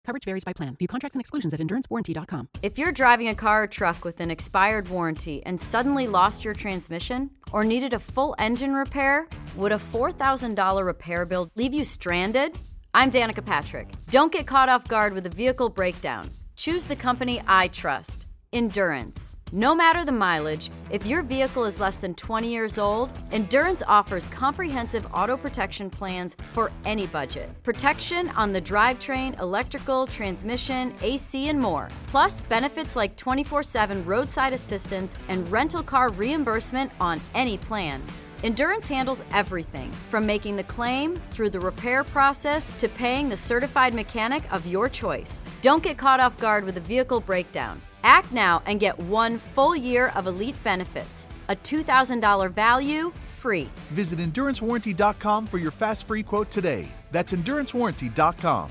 Coverage varies by plan. View contracts and exclusions at endurancewarranty.com. If you're driving a car or truck with an expired warranty and suddenly lost your transmission or needed a full engine repair, would a $4,000 repair bill leave you stranded? I'm Danica Patrick. Don't get caught off guard with a vehicle breakdown. Choose the company I trust. Endurance. No matter the mileage, if your vehicle is less than 20 years old, Endurance offers comprehensive auto protection plans for any budget. Protection on the drivetrain, electrical, transmission, AC, and more. Plus, benefits like 24/7 roadside assistance and rental car reimbursement on any plan. Endurance handles everything, from making the claim through the repair process to paying the certified mechanic of your choice. Don't get caught off guard with a vehicle breakdown. Act now and get 1 full year of elite benefits. A $2,000 value, free. Visit EnduranceWarranty.com for your fast free quote today. That's EnduranceWarranty.com.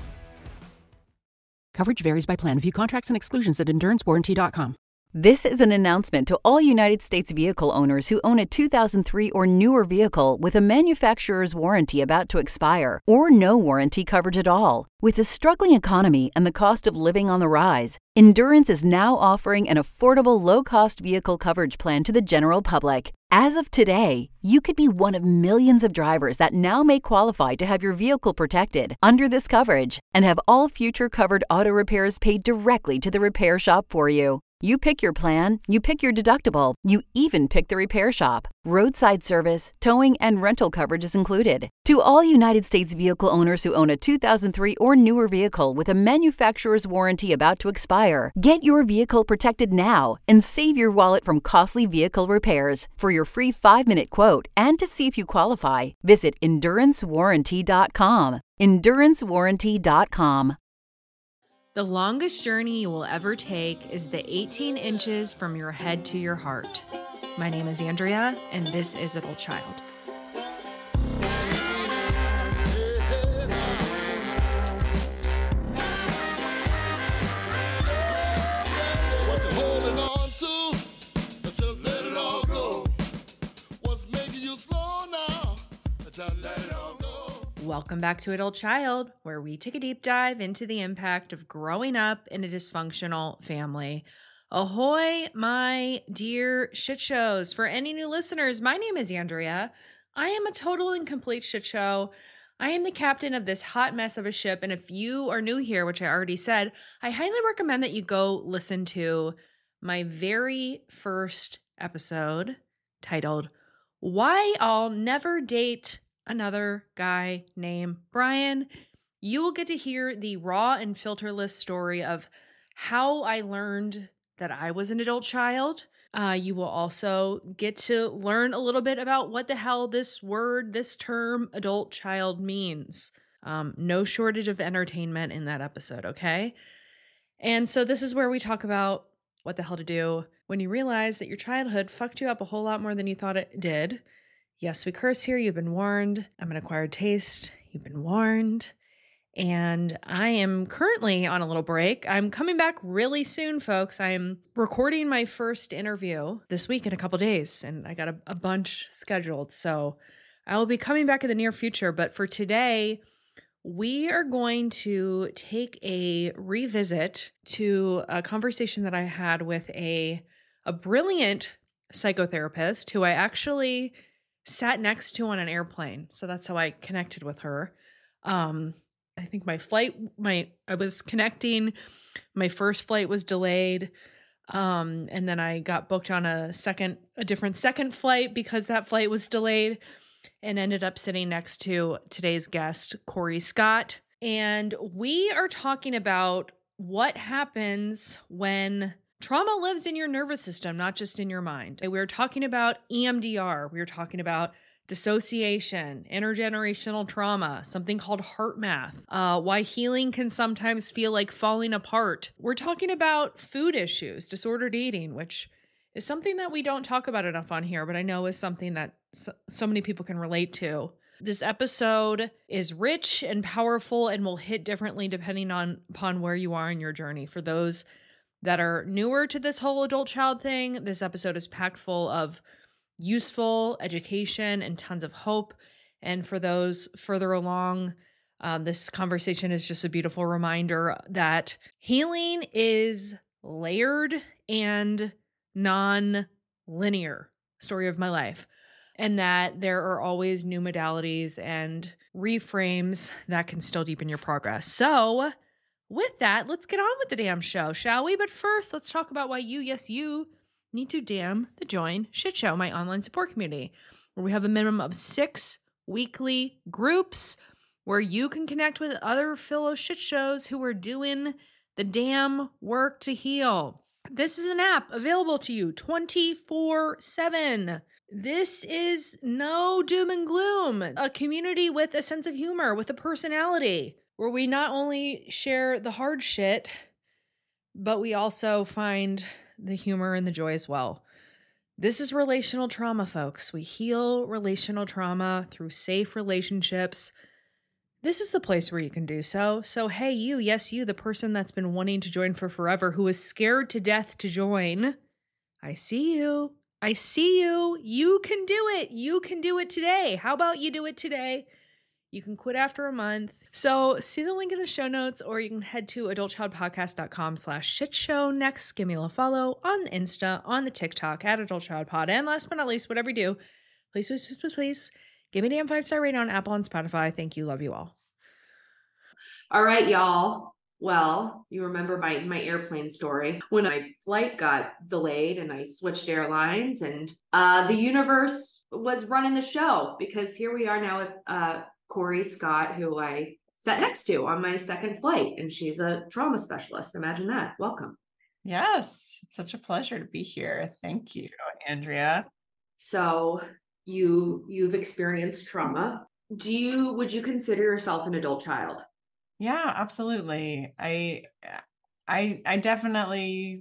Coverage varies by plan. View contracts and exclusions at endurancewarranty.com. This is an announcement to all United States vehicle owners who own a 2003 or newer vehicle with a manufacturer's warranty about to expire or no warranty coverage at all. With the struggling economy and the cost of living on the rise, Endurance is now offering an affordable, low-cost vehicle coverage plan to the general public. As of today, you could be one of millions of drivers that now may qualify to have your vehicle protected under this coverage and have all future covered auto repairs paid directly to the repair shop for you. You pick your plan, you pick your deductible, you even pick the repair shop. Roadside service, towing, and rental coverage is included. To all United States vehicle owners who own a 2003 or newer vehicle with a manufacturer's warranty about to expire, get your vehicle protected now and save your wallet from costly vehicle repairs. For your free 5-minute quote and to see if you qualify, visit EnduranceWarranty.com. EnduranceWarranty.com. The longest journey you will ever take is the 18 inches from your head to your heart. My name is Andrea, and this is Adult Child. What you holding on to? Just let it all go. What's making you slow now? Just let it all go. Welcome back to Adult Child, where we take a deep dive into the impact of growing up in a dysfunctional family. Ahoy, my dear shit shows. For any new listeners, my name is Andrea. I am a total and complete shit show. I am the captain of this hot mess of a ship, and if you are new here, which I already said, I highly recommend that you go listen to my very first episode titled, Why I'll Never Date Another Guy Named Brian. You will get to hear the raw and filterless story of how I learned that I was an adult child. You will also get to learn a little bit about what the hell this word, this term, adult child means. No shortage of entertainment in that episode, okay? And so this is where we talk about what the hell to do when you realize that your childhood fucked you up a whole lot more than you thought it did. Yes, we curse here. You've been warned. I'm an acquired taste. You've been warned. And I am currently on a little break. I'm coming back really soon, folks. I'm recording my first interview this week in a couple days, and I got a bunch scheduled. So I will be coming back in the near future. But for today, we are going to take a revisit to a conversation that I had with a brilliant psychotherapist who I actually sat next to on an airplane. So that's how I connected with her. I think I was connecting, my first flight was delayed. And then I got booked on a different second flight because that flight was delayed, and ended up sitting next to today's guest, Corey Scott. And we are talking about what happens when trauma lives in your nervous system, not just in your mind. We were talking about EMDR. We were talking about dissociation, intergenerational trauma, something called heart math, why healing can sometimes feel like falling apart. We're talking about food issues, disordered eating, which is something that we don't talk about enough on here, but I know is something that so many people can relate to. This episode is rich and powerful and will hit differently depending upon where you are in your journey. For those that are newer to this whole adult child thing, this episode is packed full of useful education and tons of hope. And for those further along, This conversation is just a beautiful reminder that healing is layered and non-linear. Story of my life. And that there are always new modalities and reframes that can still deepen your progress. So with that, let's get on with the damn show, shall we? But first, let's talk about why you, yes, you, need to damn the Join Shit Show, my online support community, where we have a minimum of 6 weekly groups where you can connect with other fellow shit shows who are doing the damn work to heal. This is an app available to you 24/7. This is no doom and gloom, a community with a sense of humor, with a personality, where we not only share the hard shit, but we also find the humor and the joy as well. This is relational trauma, folks. We heal relational trauma through safe relationships. This is the place where you can do so. So, hey, you, yes, you, the person that's been wanting to join for forever, who is scared to death to join, I see you. I see you. You can do it. You can do it today. How about you do it today? You can quit after a month. So see the link in the show notes, or you can head to adultchildpodcast.com/shitshow. Next, give me a follow on the Insta, on the TikTok at adultchildpod. And last but not least, whatever you do, please, please, please, please, please give me a damn 5-star rating on Apple and Spotify. Thank you. Love you all. All right, y'all. Well, you remember my airplane story when my flight got delayed and I switched airlines, and the universe was running the show, because here we are now with Corey Scott, who I sat next to on my second flight, and she's a trauma specialist. Imagine that. Welcome. Yes, it's such a pleasure to be here. Thank you, Andrea. So you've experienced trauma. Would you consider yourself an adult child? Yeah, absolutely. I definitely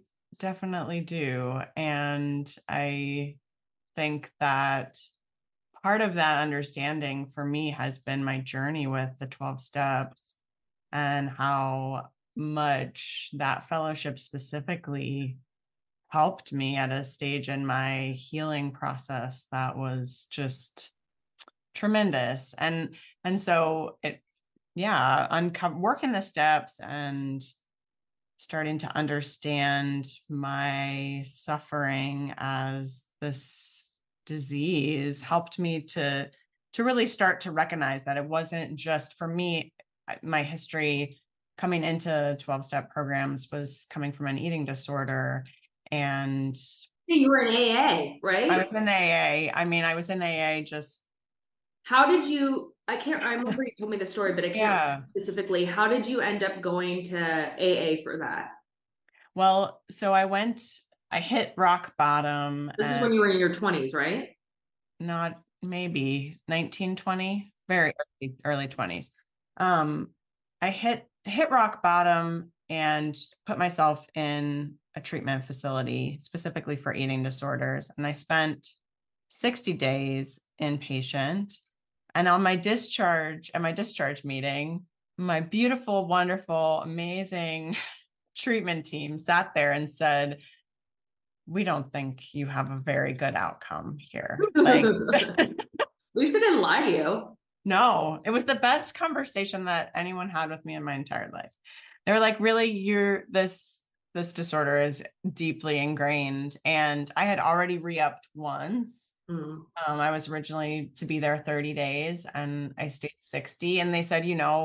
do. And I think that part of that understanding for me has been my journey with the 12 steps, and how much that fellowship specifically helped me at a stage in my healing process that was just tremendous. And so working the steps and starting to understand my suffering as this disease helped me to really start to recognize that it wasn't just for me. My history coming into 12-step programs was coming from an eating disorder. And you were in AA, right? I was in AA. I was in AA just. How did you, I remember you told me the story, but I can't specifically, how did you end up going to AA for that? Well, so I hit rock bottom. This is when you were in your 20s, right? Not maybe 19, 20, very early 20s. I hit rock bottom and put myself in a treatment facility specifically for eating disorders. And I spent 60 days inpatient. And on my discharge meeting, my beautiful, wonderful, amazing treatment team sat there and said, "We don't think you have a very good outcome here." Like, at least they didn't lie to you. No, it was the best conversation that anyone had with me in my entire life. They were like, "Really, this disorder is deeply ingrained." And I had already re-upped once. I was originally to be there 30 days and I stayed 60. And they said,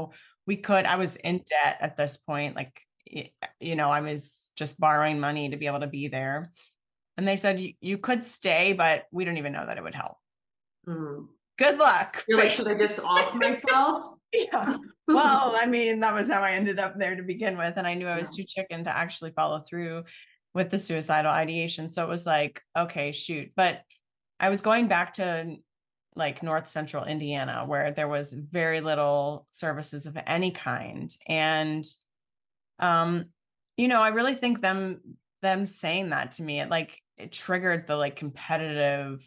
I was in debt at this point. Like, I was just borrowing money to be able to be there. And they said, you could stay, but we don't even know that it would help. Good luck. You're like, should I just off myself? Yeah. Well, that was how I ended up there to begin with. And I knew I was too chicken to actually follow through with the suicidal ideation. So it was like, okay, shoot. But I was going back to like North Central Indiana, where there was very little services of any kind. And, I really think them saying that to me, it triggered the competitive,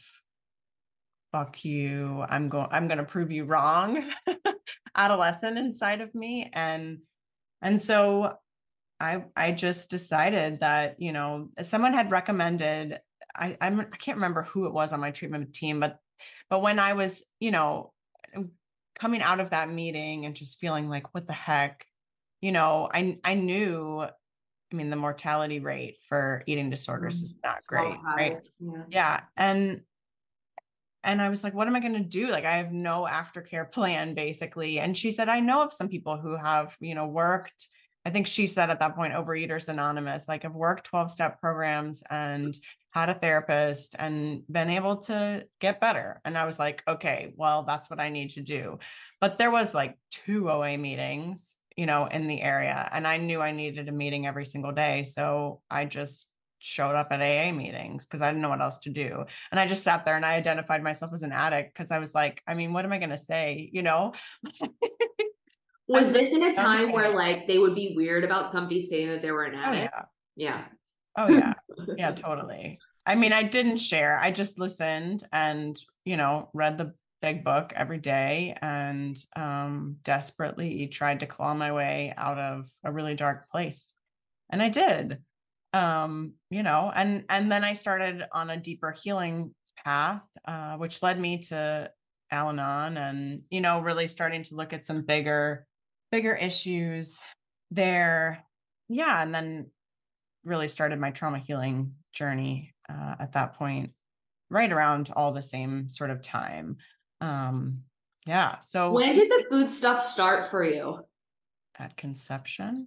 fuck you, I'm going to prove you wrong adolescent inside of me. And so I just decided that, someone had recommended, I can't remember who it was on my treatment team, but when I was, coming out of that meeting and just feeling like, what the heck, you know, I knew, I mean, the mortality rate for eating disorders is not So great, high. right? Yeah. Yeah. And I was like, what am I going to do? Like, I have no aftercare plan, basically. And she said, I know of some people who have, you know, worked, I think she said at that point, Overeaters Anonymous, like have worked 12-step programs and had a therapist and been able to get better. And I was like, okay, well, that's what I need to do. But there was like 2 OA meetings, you know, in the area. And I knew I needed a meeting every single day. So I just showed up at AA meetings because I didn't know what else to do. And I just sat there and I identified myself as an addict because I was like, I mean, what am I going to say? You know? Was this in a time where like they would be weird about somebody saying that they were an addict? Oh, Yeah. Oh, yeah. Yeah, totally. I mean, I didn't share. I just listened and, you know, read the big book every day and desperately tried to claw my way out of a really dark place. And I did. You know, and then I started on a deeper healing path, which led me to Al-Anon and, you know, really starting to look at some bigger issues there. Yeah. And then really started my trauma healing journey at that point, right around all the same sort of time. Yeah. So when did the food stuff start for you? At conception.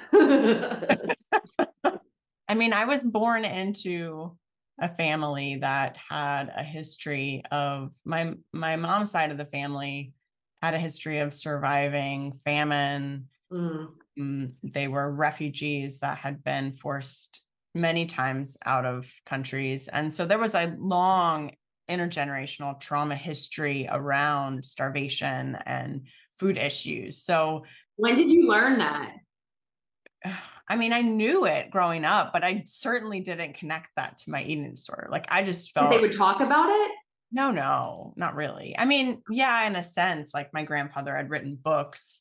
I mean, I was born into a family that had a history of my mom's side of the family had a history of surviving famine. They were refugees that had been forced many times out of countries. And so there was a long intergenerational trauma history around starvation and food issues. So when did you learn that? I mean, I knew it growing up, but I certainly didn't connect that to my eating disorder. Like I just felt they would talk about it. No, not really. I mean, yeah, in a sense, like my grandfather had written books,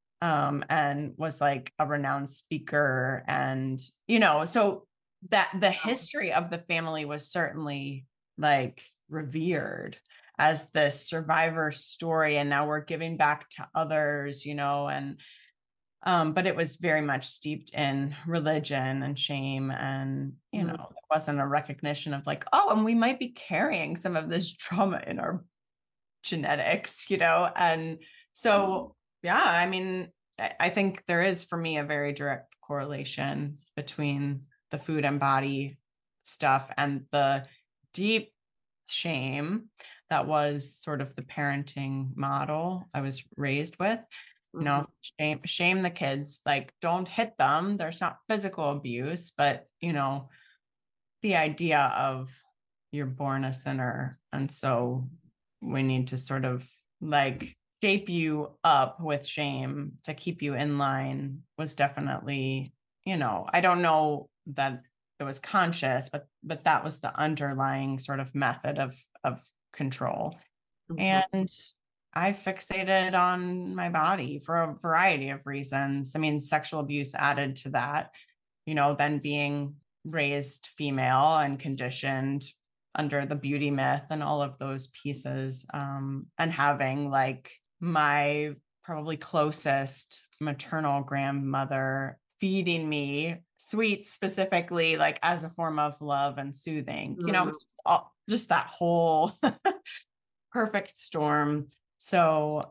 and was like a renowned speaker. And, you know, so that the history of the family was certainly like revered as this survivor story. And now we're giving back to others, you know, and but it was very much steeped in religion and shame. And, you know, there wasn't a recognition of like, oh, and we might be carrying some of this trauma in our genetics, you know? And so, yeah, I mean, I think there is for me a very direct correlation between the food and body stuff and the deep shame that was sort of the parenting model I was raised with. You know, shame the kids, like don't hit them. There's not physical abuse, but you know, the idea of you're born a sinner. And so we need to sort of like shape you up with shame to keep you in line was definitely, you know, I don't know that it was conscious, but that was the underlying sort of method of control. And I fixated on my body for a variety of reasons. I mean, sexual abuse added to that, you know, then being raised female and conditioned under the beauty myth and all of those pieces, and having like my probably closest maternal grandmother feeding me sweets specifically like as a form of love and soothing, you know, it's just that whole perfect storm. So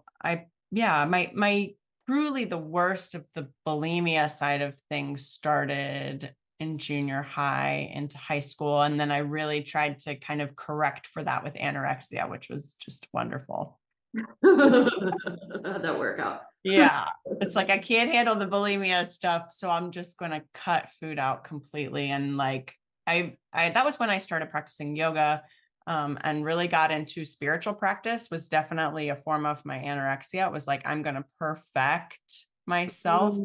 my truly the worst of the bulimia side of things started in junior high into high school. And then I really tried to kind of correct for that with anorexia, which was just wonderful. How'd that work out? Yeah. It's like, I can't handle the bulimia stuff. So I'm just going to cut food out completely. And like, that was when I started practicing yoga. And really got into spiritual practice was definitely a form of my anorexia. It was like, I'm going to perfect myself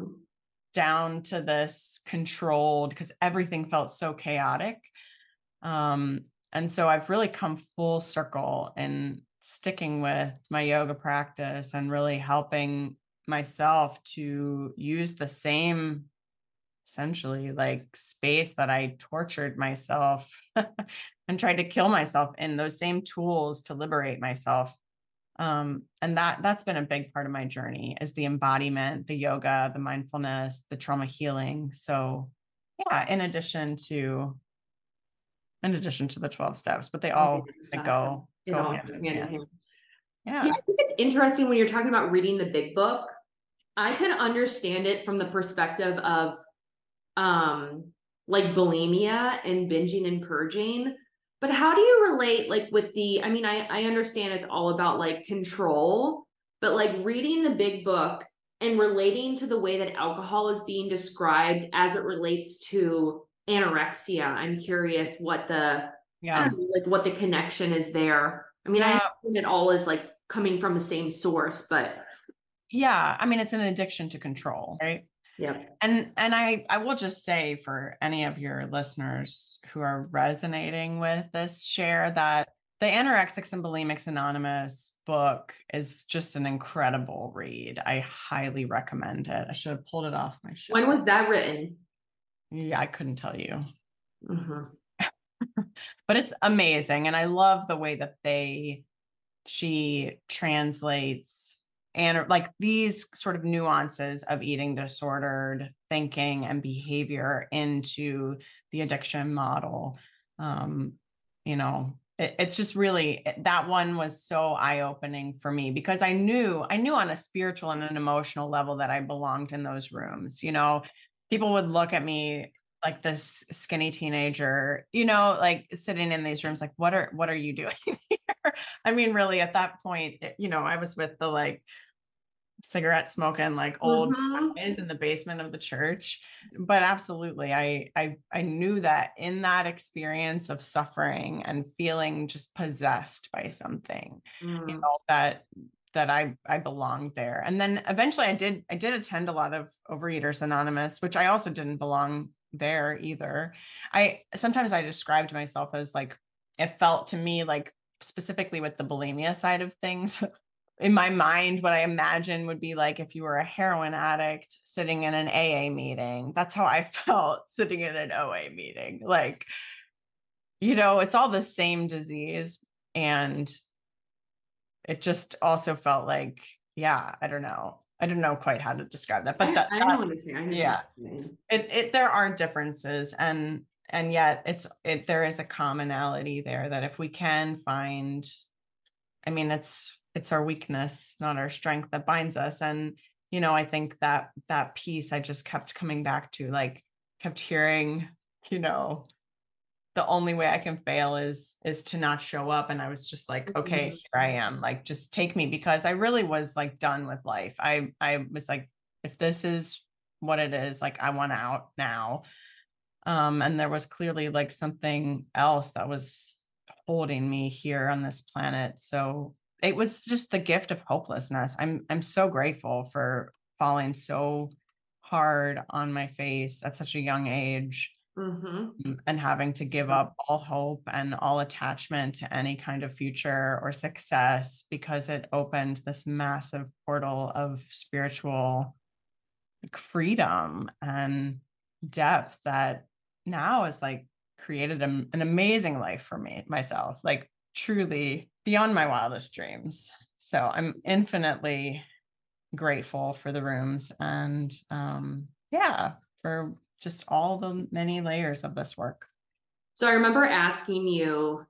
down to this controlled, because everything felt so chaotic. And so I've really come full circle in sticking with my yoga practice and really helping myself to use the same essentially like space that I tortured myself and tried to kill myself in, those same tools to liberate myself. And that's been a big part of my journey, is the embodiment, the yoga, the mindfulness, the trauma healing. So yeah, in addition to the 12 steps, but they all go hand in hand. Yeah, I think it's interesting when you're talking about reading the big book. I can understand it from the perspective of like bulimia and binging and purging. But how do you relate like with I mean, I understand it's all about like control, but like reading the big book and relating to the way that alcohol is being described as it relates to anorexia. I'm curious what I don't know, like what the connection is there. I mean, I understand it all is like coming from the same source, but yeah, I mean, it's an addiction to control, right? Yeah. And I will just say, for any of your listeners who are resonating with this, share that the Anorexics and Bulimics Anonymous book is just an incredible read. I highly recommend it. I should have pulled it off my shelf. When was that written? Yeah, I couldn't tell you. Mm-hmm. But it's amazing. And I love the way that she translates and like these sort of nuances of eating disordered thinking and behavior into the addiction model. You know, it's just really, that one was so eye-opening for me, because I knew on a spiritual and an emotional level that I belonged in those rooms. You know, people would look at me like this skinny teenager, you know, like sitting in these rooms, like, what are you doing here? I mean, really at that point, you know, I was with the like cigarette smoking, like old guys in the basement of the church. But absolutely, I knew that in that experience of suffering and feeling just possessed by something, you know, that I belonged there. And then eventually I did attend a lot of Overeaters Anonymous, which I also didn't belong there either. Sometimes I described myself as like, it felt to me like, specifically with the bulimia side of things, in my mind, what I imagine would be like if you were a heroin addict sitting in an AA meeting. That's how I felt sitting in an OA meeting. Like, you know, it's all the same disease. And it just also felt like, yeah, I don't know quite how to describe that, but I don't understand. Yeah, there are differences, and yet there is a commonality there, that if we can find, I mean, it's our weakness, not our strength, that binds us. And, you know, I think that piece I just kept coming back to, like, kept hearing, you know, the only way I can fail is to not show up. And I was just like, okay, here I am, like, just take me, because I really was like done with life. I was like, if this is what it is, like, I want out now. And there was clearly like something else that was holding me here on this planet. So it was just the gift of hopelessness. I'm so grateful for falling so hard on my face at such a young age. And having to give up all hope and all attachment to any kind of future or success, because it opened this massive portal of spiritual freedom and depth that now is like created an amazing life for myself, like truly beyond my wildest dreams. So I'm infinitely grateful for the rooms, and for just all the many layers of this work. So I remember asking you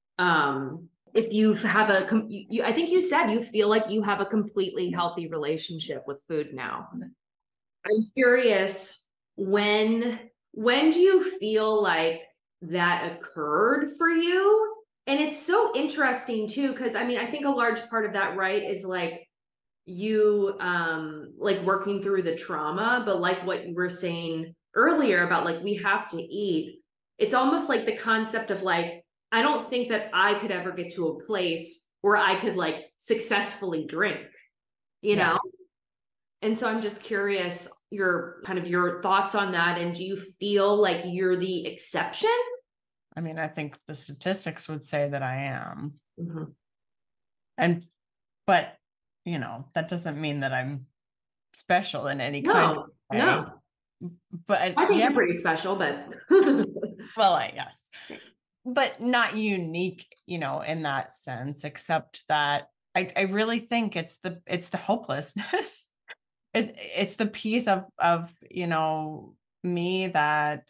if you have I think you said you feel like you have a completely healthy relationship with food now. I'm curious, when do you feel like that occurred for you? And it's so interesting too, because I mean, I think a large part of that, right, is like you like working through the trauma, but like what you were saying earlier about like, we have to eat. It's almost like the concept of like, I don't think that I could ever get to a place where I could like successfully drink, you know? And so I'm just curious, your thoughts on that. And do you feel like you're the exception? I mean, I think the statistics would say that I am. But you know, that doesn't mean that I'm special in any kind of way. No. But I think you're pretty special, but well, yes, but not unique, you know, in that sense, except that I really think it's the hopelessness. It's the piece of, you know, me that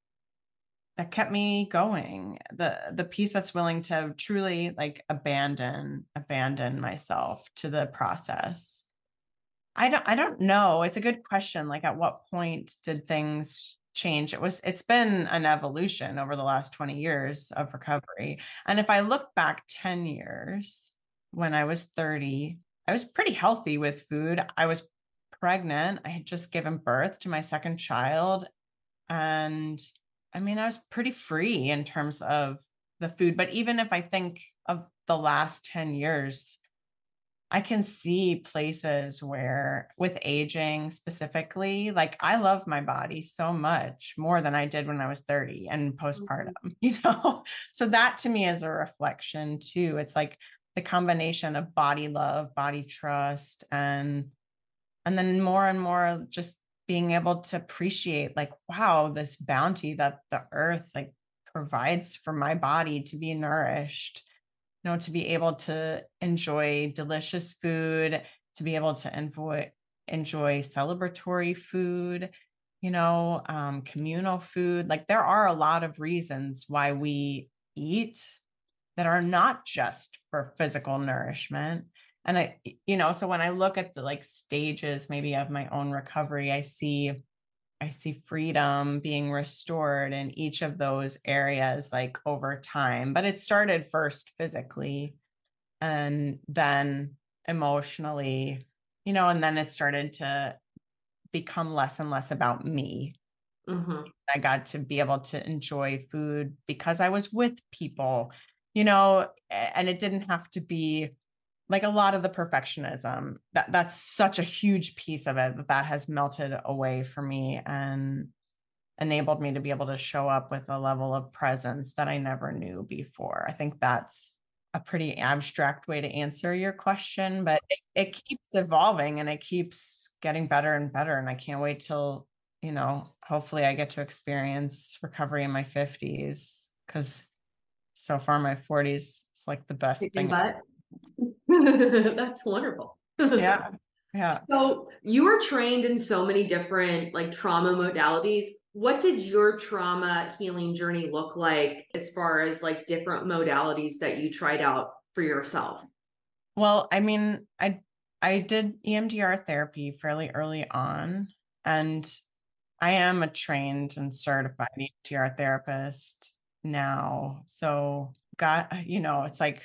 kept me going. The piece that's willing to truly like abandon myself to the process. I don't know. It's a good question. Like, at what point did things change? It's been an evolution over the last 20 years of recovery. And if I look back 10 years, when I was 30, I was pretty healthy with food. I was pregnant. I had just given birth to my second child. And I mean, I was pretty free in terms of the food. But even if I think of the last 10 years, I can see places where, with aging specifically, like, I love my body so much more than I did when I was 30 and postpartum, you know? So that to me is a reflection too. It's like the combination of body love, body trust, and then more and more just being able to appreciate, like, wow, this bounty that the earth like provides for my body to be nourished, you know, to be able to enjoy delicious food, to be able to enjoy celebratory food, you know, communal food. Like, there are a lot of reasons why we eat that are not just for physical nourishment. And you know, so when I look at the like stages maybe of my own recovery, I see freedom being restored in each of those areas, like, over time. But it started first physically and then emotionally, you know, and then it started to become less and less about me. I got to be able to enjoy food because I was with people, you know, and it didn't have to be like a lot of the perfectionism. That's such a huge piece of it that has melted away for me and enabled me to be able to show up with a level of presence that I never knew before. I think that's a pretty abstract way to answer your question, but it keeps evolving and it keeps getting better and better. And I can't wait till, you know, hopefully I get to experience recovery in my 50s, because so far my 40s is like the best thing. That's wonderful. Yeah. Yeah. So you were trained in so many different like trauma modalities. What did your trauma healing journey look like as far as like different modalities that you tried out for yourself? Well, I mean, I did EMDR therapy fairly early on, and I am a trained and certified EMDR therapist now. So you know, it's like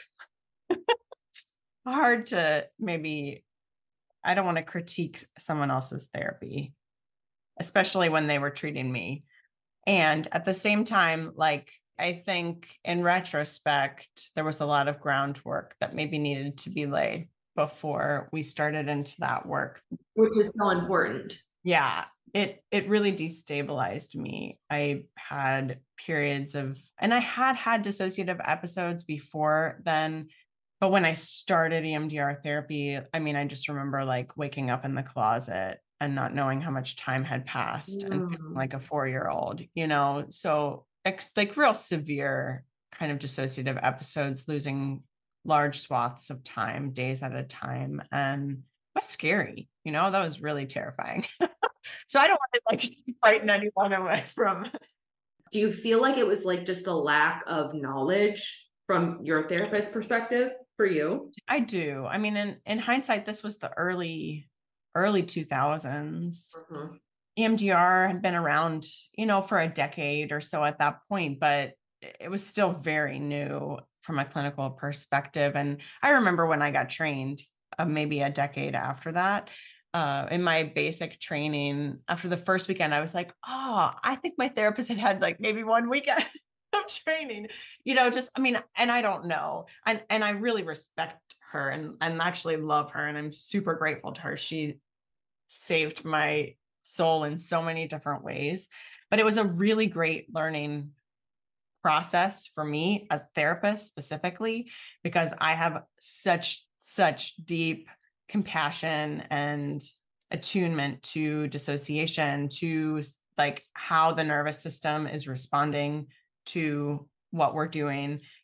hard to maybe, I don't want to critique someone else's therapy, especially when they were treating me. And at the same time, like, I think in retrospect, there was a lot of groundwork that maybe needed to be laid before we started into that work. Which is so important. Yeah, it really destabilized me. I had periods of, and I had dissociative episodes before then. But when I started EMDR therapy, I mean, I just remember like waking up in the closet and not knowing how much time had passed and feeling like a 4-year-old, you know? So like real severe kind of dissociative episodes, losing large swaths of time, days at a time. And it was scary, you know, that was really terrifying. So I don't want to like frighten anyone away from. Do you feel like it was like just a lack of knowledge from your therapist perspective for you? I do. I mean, in hindsight, this was the early 2000s. EMDR had been around, you know, for a decade or so at that point, but it was still very new from a clinical perspective. And I remember when I got trained, maybe a decade after that, in my basic training, after the first weekend, I was like, oh, I think my therapist had like maybe one weekend of training, you know, just, I mean, and I don't know. And I really respect her and actually love her. And I'm super grateful to her. She saved my soul in so many different ways, but it was a really great learning process for me as a therapist specifically, because I have such deep compassion and attunement to dissociation, to like how the nervous system is responding to what we're doing,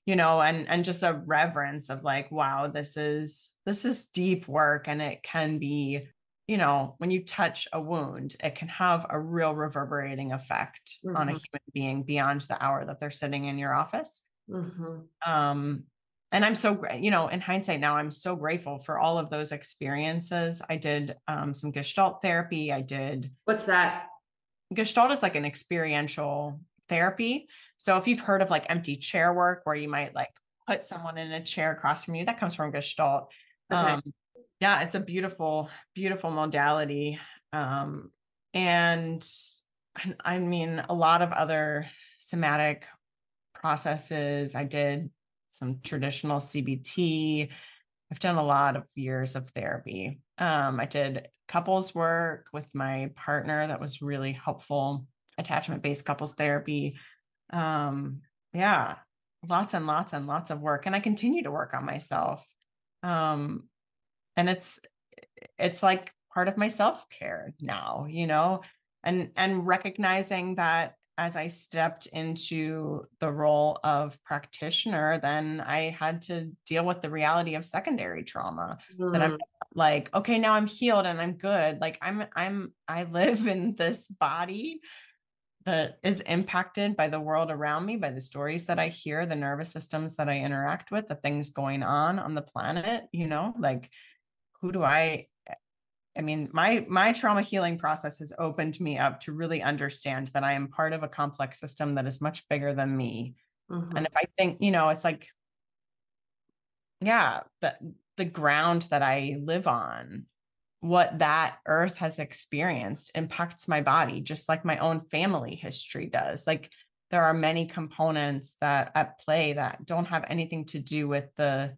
and just a reverence of like, wow, this is deep work. And it can be, when you touch a wound, it can have a real reverberating effect on a human being beyond the hour that they're sitting in your office. And I'm so, in hindsight now, I'm so grateful for all of those experiences. I did some Gestalt therapy. What's that? Gestalt is like an experiential therapy. So if you've heard of like empty chair work, where you might like put someone in a chair across from you, that comes from Gestalt. Okay. Yeah, it's a beautiful, beautiful modality. And I mean, a lot of other somatic processes. I did some traditional CBT. I've done a lot of years of therapy. I did couples work with my partner. That was really helpful. Attachment-based couples therapy. Yeah, lots and lots and lots of work. And I continue to work on myself. And it's like part of my self-care now, and recognizing that as I stepped into the role of practitioner, then I had to deal with the reality of secondary trauma. That I'm like, okay, now I'm healed and I'm good. Like I live in this body that is impacted by the world around me, by the stories that I hear, the nervous systems that I interact with, the things going on the planet, like my trauma healing process has opened me up to really understand that I am part of a complex system that is much bigger than me. And if I think, it's like, yeah, the ground that I live on, what that earth has experienced impacts my body, just like my own family history does. Like there are many components that at play that don't have anything to do with the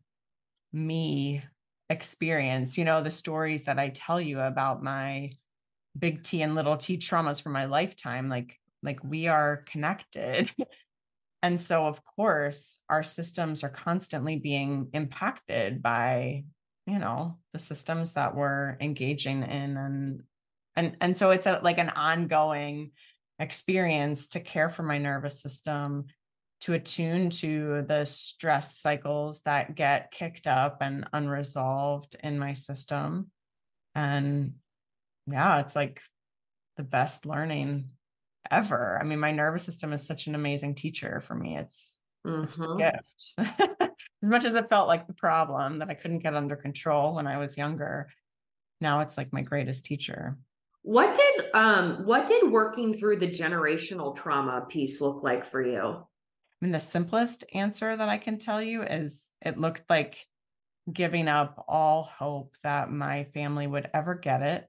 me experience, the stories that I tell you about my big T and little T traumas from my lifetime, like we are connected. And so of course our systems are constantly being impacted by, the systems that we're engaging in. And so it's like an ongoing experience to care for my nervous system, to attune to the stress cycles that get kicked up and unresolved in my system. And yeah, it's like the best learning ever. I mean, my nervous system is such an amazing teacher for me. It's a gift. As much as it felt like the problem that I couldn't get under control when I was younger, now it's like my greatest teacher. What did working through the generational trauma piece look like for you? I mean, the simplest answer that I can tell you is it looked like giving up all hope that my family would ever get it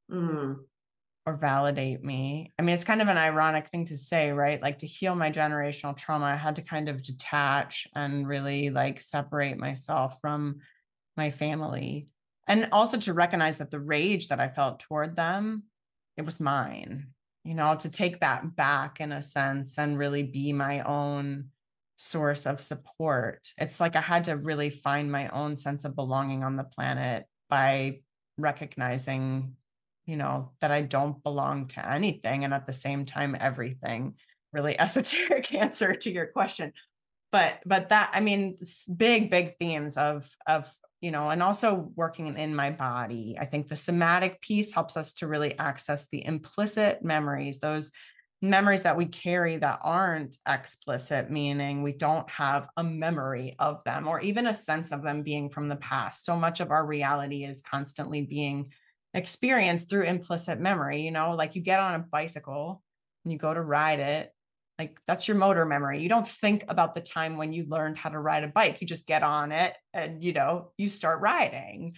or validate me. I mean, it's kind of an ironic thing to say, right? Like to heal my generational trauma, I had to kind of detach and really like separate myself from my family. And also to recognize that the rage that I felt toward them, it was mine. To take that back in a sense and really be my own source of support. It's like I had to really find my own sense of belonging on the planet by recognizing, that I don't belong to anything. And at the same time, everything. Really esoteric answer to your question. But that, I mean, big themes of and also working in my body. I think the somatic piece helps us to really access the implicit memories, those memories that we carry that aren't explicit, meaning we don't have a memory of them or even a sense of them being from the past. So much of our reality is constantly being experienced through implicit memory. Like you get on a bicycle and you go to ride it. Like that's your motor memory. You don't think about the time when you learned how to ride a bike. You just get on it and, you start writing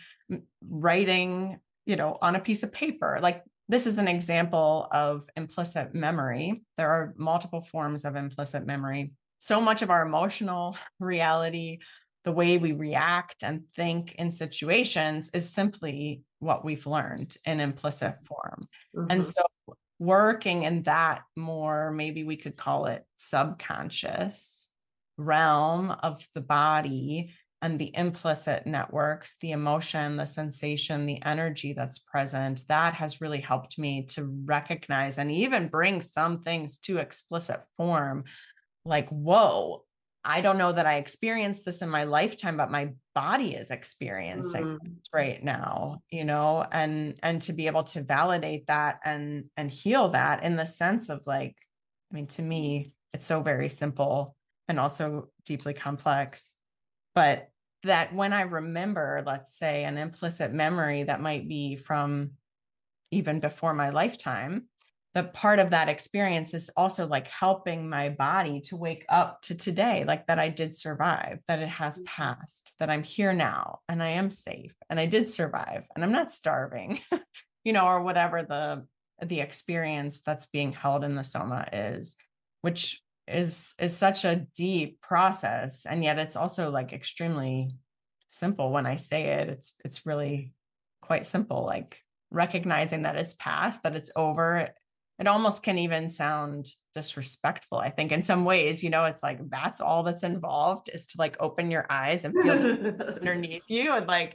on a piece of paper. Like this is an example of implicit memory. There are multiple forms of implicit memory. So much of our emotional reality, the way we react and think in situations is simply what we've learned in implicit form. And so working in that more, maybe we could call it subconscious realm of the body and the implicit networks, the emotion, the sensation, the energy that's present, that has really helped me to recognize and even bring some things to explicit form. Like, whoa, I don't know that I experienced this in my lifetime, but my body is experiencing it right now, and to be able to validate that and heal that in the sense of like, I mean, to me, it's so very simple and also deeply complex, but that when I remember, let's say, an implicit memory that might be from even before my lifetime, the part of that experience is also like helping my body to wake up to today, like that I did survive, that it has passed, that I'm here now and I am safe and I did survive and I'm not starving, or whatever the experience that's being held in the soma is, which is such a deep process. And yet it's also like extremely simple. When I say it, it's really quite simple, like recognizing that it's past, that it's over. It almost can even sound disrespectful, I think, in some ways. It's like, that's all that's involved, is to like open your eyes and feel underneath you and like,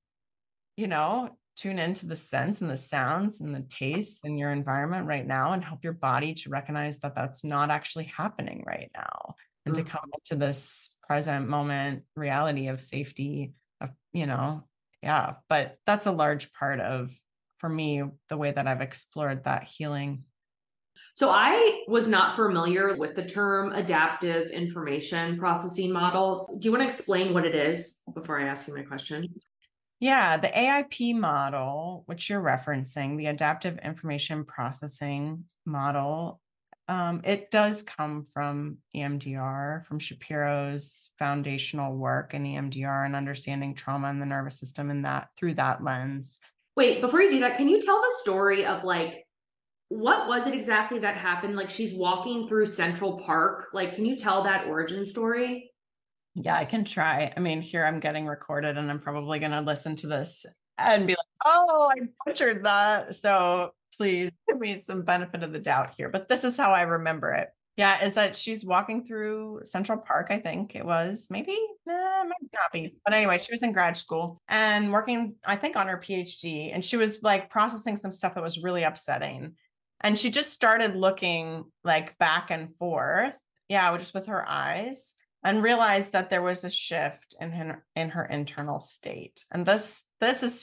tune into the sense and the sounds and the tastes in your environment right now, and help your body to recognize that that's not actually happening right now, and to come into this present moment reality of safety of, yeah. But that's a large part of, for me, the way that I've explored that healing. So I was not familiar with the term adaptive information processing models. Do you want to explain what it is before I ask you my question? Yeah, the AIP model, which you're referencing, the adaptive information processing model, it does come from EMDR, from Shapiro's foundational work in EMDR and understanding trauma in the nervous system, and that through that lens. Wait, before you do that, can you tell the story of like, what was it exactly that happened? Like, she's walking through Central Park. Like, can you tell that origin story? Yeah, I can try. I mean, here I'm getting recorded and I'm probably going to listen to this and be like, oh, I butchered that. So please give me some benefit of the doubt here. But this is how I remember it. Yeah, is that she's walking through Central Park, I think it was. Maybe, might not be. But anyway, she was in grad school and working, I think, on her PhD. And she was like processing some stuff that was really upsetting. And she just started looking like back and forth. Yeah, just with her eyes, and realized that there was a shift in her internal state. And this was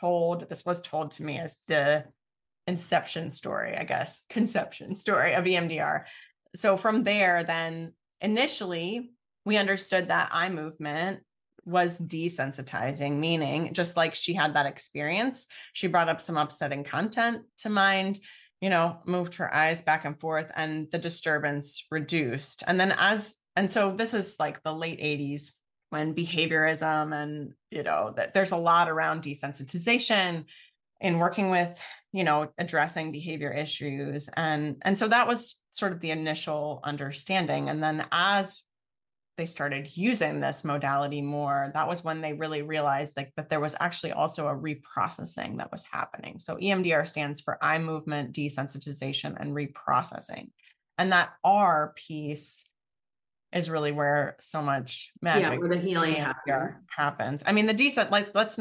told to me as the inception story, I guess, conception story of EMDR. So from there, then initially we understood that eye movement was desensitizing, meaning just like she had that experience, she brought up some upsetting content to mind, moved her eyes back and forth, and the disturbance reduced. And so this is like the late 80s, when behaviorism and, that there's a lot around desensitization in working with, addressing behavior issues. And so that was sort of the initial understanding. And then as they started using this modality more, that was when they really realized that there was actually also a reprocessing that was happening. So EMDR stands for eye movement desensitization and reprocessing. And that R piece is really where so much magic, where the healing happens. I mean, let's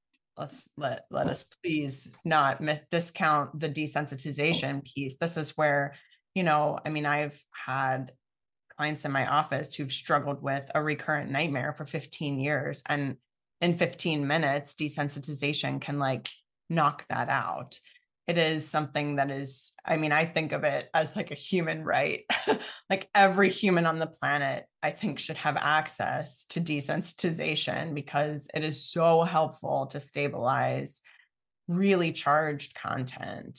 let us please not discount the desensitization piece. This is where, I've had clients in my office who've struggled with a recurrent nightmare for 15 years. And in 15 minutes, desensitization can like knock that out. It is something that is, I think of it as like a human right. Like every human on the planet, I think, should have access to desensitization, because it is so helpful to stabilize really charged content,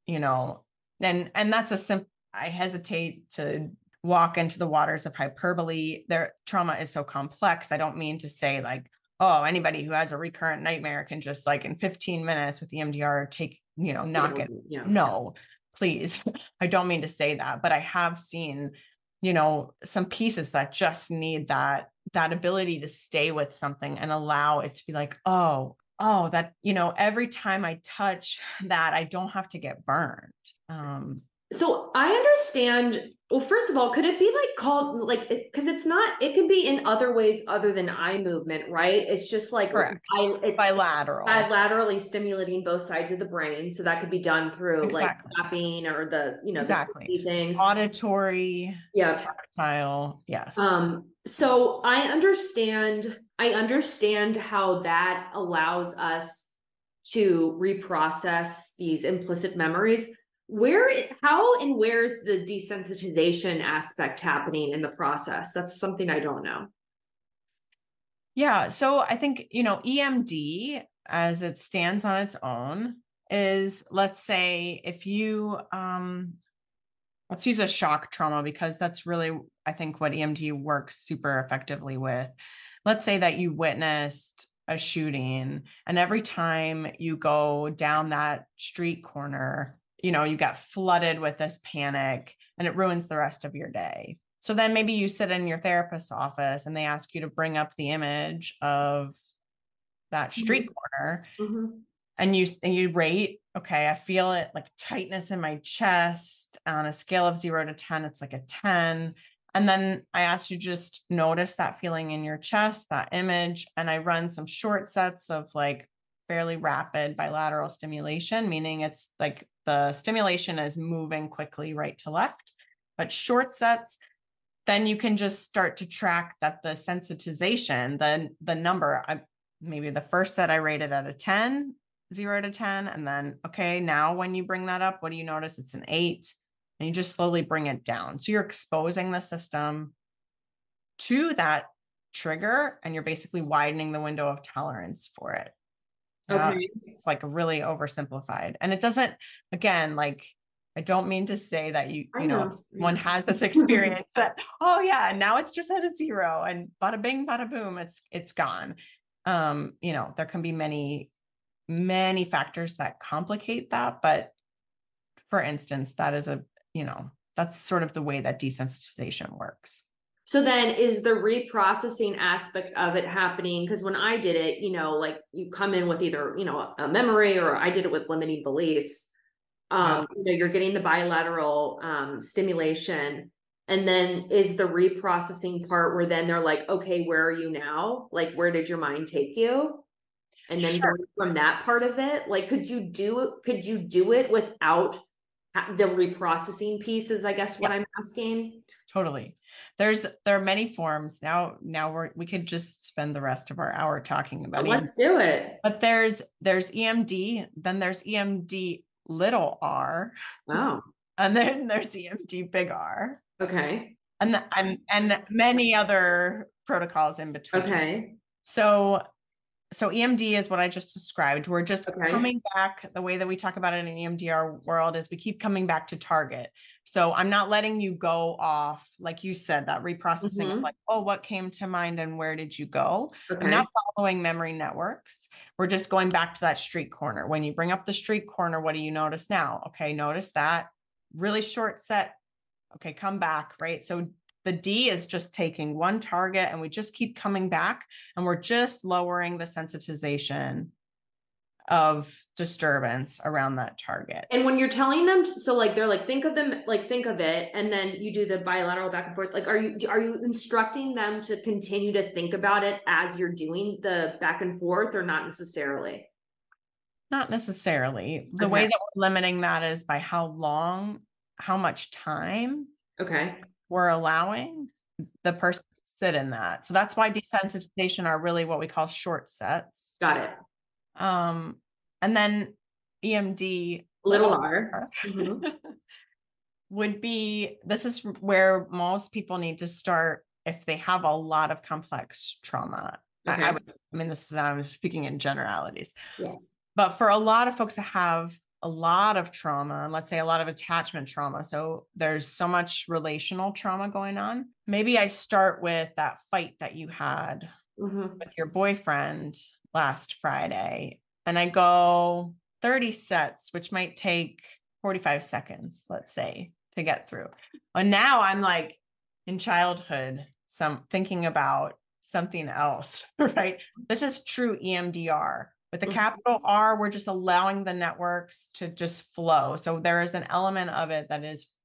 and that's I hesitate to walk into the waters of hyperbole. Their trauma is so complex. I don't mean to say like, oh, anybody who has a recurrent nightmare can just like in 15 minutes with EMDR take, knock it. Yeah. No, please. I don't mean to say that, but I have seen, some pieces that just need that ability to stay with something and allow it to be like, oh, that, every time I touch that, I don't have to get burned. So I understand Well, first of all, could it be like called like because it's not, it can be in other ways other than eye movement, right? It's just like Correct. it's Bilateral. bilaterally stimulating both sides of the brain. So that could be done through Exactly. like tapping or the, you know, Exactly. the things. Auditory, Yeah. tactile. Yes. So I understand how that allows us to reprocess these implicit memories. How and where's the desensitization aspect happening in the process? That's something I don't know. Yeah. So I think, you know, EMD as it stands on its own is, let's say if you, let's use a shock trauma because that's really, I think, what EMD works super effectively with. Let's say that you witnessed a shooting and every time you go down that street corner, you know, you get flooded with this panic and it ruins the rest of your day. So then maybe you sit in your therapist's office and they ask you to bring up the image of that street corner and you rate, okay, I feel it like tightness in my chest on a scale of 0 to 10, it's like a 10. And then I ask you just notice that feeling in your chest, that image, and I run some short sets of like fairly rapid bilateral stimulation, meaning it's like the stimulation is moving quickly right to left, but short sets. Then you can just start to track that the sensitization, the number, maybe the first set I rated at a 10, 0 to 10. And then, okay, now when you bring that up, what do you notice? It's an 8. And you just slowly bring it down. So you're exposing the system to that trigger and you're basically widening the window of tolerance for it. Okay. It's like really oversimplified. And it doesn't, again, like, I don't mean to say that you know, one has this experience that, oh yeah, now it's just at a 0 and bada bing, bada boom, it's gone. You know, there can be many factors that complicate that. But for instance, that is you know, that's sort of the way that desensitization works. So then is the reprocessing aspect of it happening? Because when I did it, you know, like you come in with either, you know, a memory or I did it with limiting beliefs. You know, you're getting the bilateral stimulation. And then is the reprocessing part where then they're like, okay, where are you now? Like, where did your mind take you? And then going from that part of it, like, could you do it without the reprocessing piece is, I guess, what I'm asking. Totally. There are many forms. Now we could just spend the rest of our hour talking about it. Let's do it. But there's EMD, then there's EMD little r. Oh. And then there's EMD big R. Okay. And many other protocols in between. Okay. So EMD is what I just described. We're just coming back. The way that we talk about it in EMDR world is we keep coming back to target. So I'm not letting you go off, like you said, that reprocessing of like, oh, what came to mind and where did you go? I'm not following memory networks. We're just going back to that street corner. When you bring up the street corner, what do you notice now? Okay, notice that really short set. Okay, come back, right? So the D is just taking one target and we just keep coming back and we're just lowering the sensitization of disturbance around that target. And when you're telling them, so like, they're like, think of it. And then you do the bilateral back and forth. Like, are you instructing them to continue to think about it as you're doing the back and forth or not necessarily? Not necessarily. The way that we're limiting that is by how much time we're allowing the person to sit in that. So that's why desensitization are really what we call short sets. Got it. And then EMD little r would be, this is where most people need to start if they have a lot of complex trauma. I'm speaking in generalities. Yes. But for a lot of folks that have a lot of trauma, and let's say a lot of attachment trauma, so there's so much relational trauma going on. Maybe I start with that fight that you had with your boyfriend last Friday, and I go 30 sets, which might take 45 seconds, let's say, to get through. And now I'm like in childhood, thinking about something else, right? This is true EMDR. With the capital R, we're just allowing the networks to just flow. So there is an element of it that is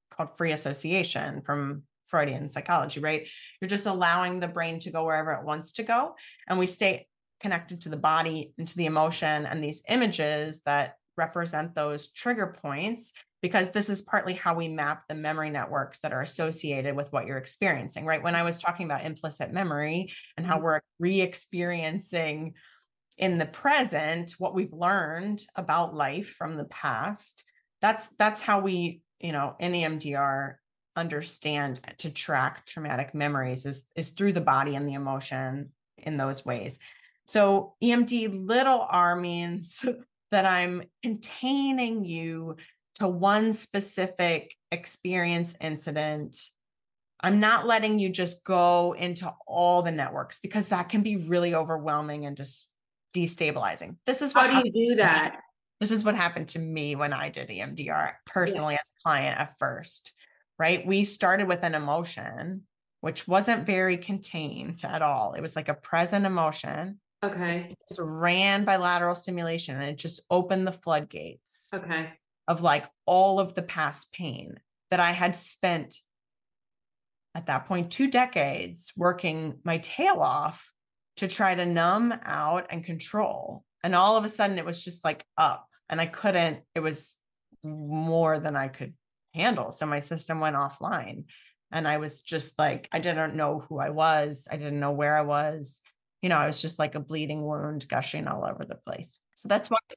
called free association from Freudian psychology, right? You're just allowing the brain to go wherever it wants to go. And we stay connected to the body and to the emotion and these images that represent those trigger points, because this is partly how we map the memory networks that are associated with what you're experiencing, right? When I was talking about implicit memory and how we're re-experiencing in the present what we've learned about life from the past, that's how we, in EMDR, understand to track traumatic memories is through the body and the emotion in those ways. So EMD little r means that I'm containing you to one specific experience incident. I'm not letting you just go into all the networks, because that can be really overwhelming and just destabilizing. This is what How do you do that? This is what happened to me when I did EMDR personally as a client at first, right? We started with an emotion, which wasn't very contained at all. It was like a present emotion. Okay. It just ran bilateral stimulation, and it just opened the floodgates. Okay. Of like all of the past pain that I had spent at that point 2 decades working my tail off to try to numb out and control. And all of a sudden it was just like up, and I couldn't, it was more than I could handle. So my system went offline, and I was just like, I didn't know who I was. I didn't know where I was. I was just like a bleeding wound gushing all over the place. So that's why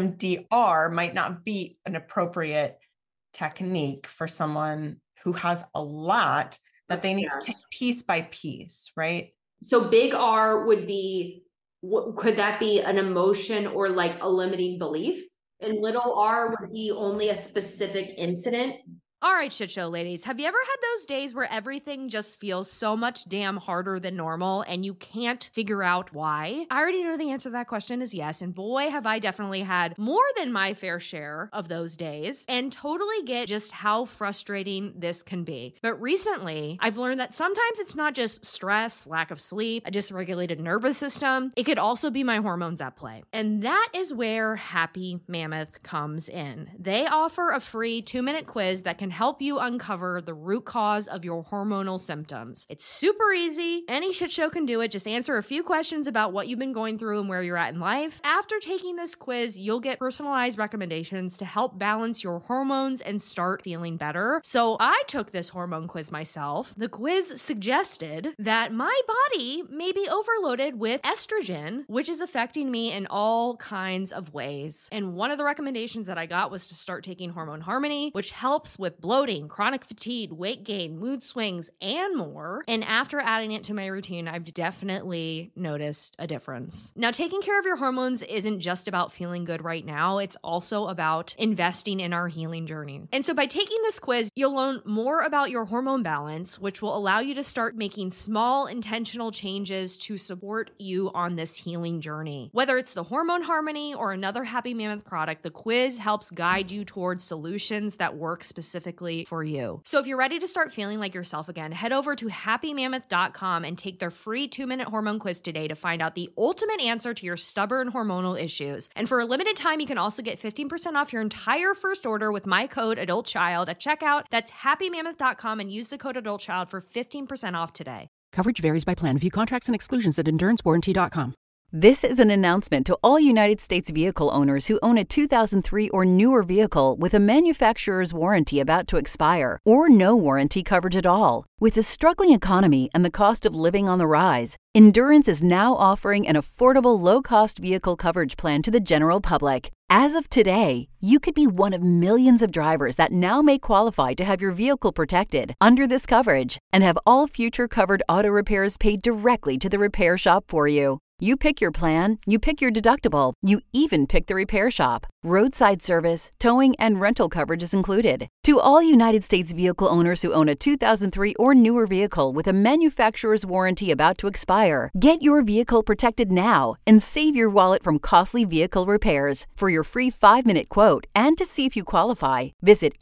EMDR might not be an appropriate technique for someone who has a lot that they need to take piece by piece, right? So big R would be, could that be an emotion or like a limiting belief? And little r would be only a specific incident? All right, shit show ladies, have you ever had those days where everything just feels so much damn harder than normal and you can't figure out why? I already know the answer to that question is yes, and boy, have I definitely had more than my fair share of those days, and totally get just how frustrating this can be. But recently, I've learned that sometimes it's not just stress, lack of sleep, a dysregulated nervous system, it could also be my hormones at play. And that is where Happy Mammoth comes in. They offer a free 2-minute quiz that can help you uncover the root cause of your hormonal symptoms. It's super easy. Any shit show can do it. Just answer a few questions about what you've been going through and where you're at in life. After taking this quiz, you'll get personalized recommendations to help balance your hormones and start feeling better. So I took this hormone quiz myself. The quiz suggested that my body may be overloaded with estrogen, which is affecting me in all kinds of ways. And one of the recommendations that I got was to start taking Hormone Harmony, which helps with bloating, chronic fatigue, weight gain, mood swings, and more. And after adding it to my routine, I've definitely noticed a difference. Now, taking care of your hormones isn't just about feeling good right now. It's also about investing in our healing journey. And so by taking this quiz, you'll learn more about your hormone balance, which will allow you to start making small, intentional changes to support you on this healing journey. Whether it's the Hormone Harmony or another Happy Mammoth product, the quiz helps guide you towards solutions that work specifically for you. So if you're ready to start feeling like yourself again, head over to happymammoth.com and take their free 2-minute hormone quiz today to find out the ultimate answer to your stubborn hormonal issues. And for a limited time, you can also get 15% off your entire first order with my code ADULTCHILD at checkout. That's happymammoth.com and use the code ADULTCHILD for 15% off today. Coverage varies by plan. View contracts and exclusions at endurancewarranty.com. This is an announcement to all United States vehicle owners who own a 2003 or newer vehicle with a manufacturer's warranty about to expire or no warranty coverage at all. With the struggling economy and the cost of living on the rise, Endurance is now offering an affordable low-cost vehicle coverage plan to the general public. As of today, you could be one of millions of drivers that now may qualify to have your vehicle protected under this coverage and have all future covered auto repairs paid directly to the repair shop for you. You pick your plan, you pick your deductible, you even pick the repair shop. Roadside service, towing, and rental coverage is included. To all United States vehicle owners who own a 2003 or newer vehicle with a manufacturer's warranty about to expire, get your vehicle protected now and save your wallet from costly vehicle repairs. For your free 5-minute quote and to see if you qualify, visit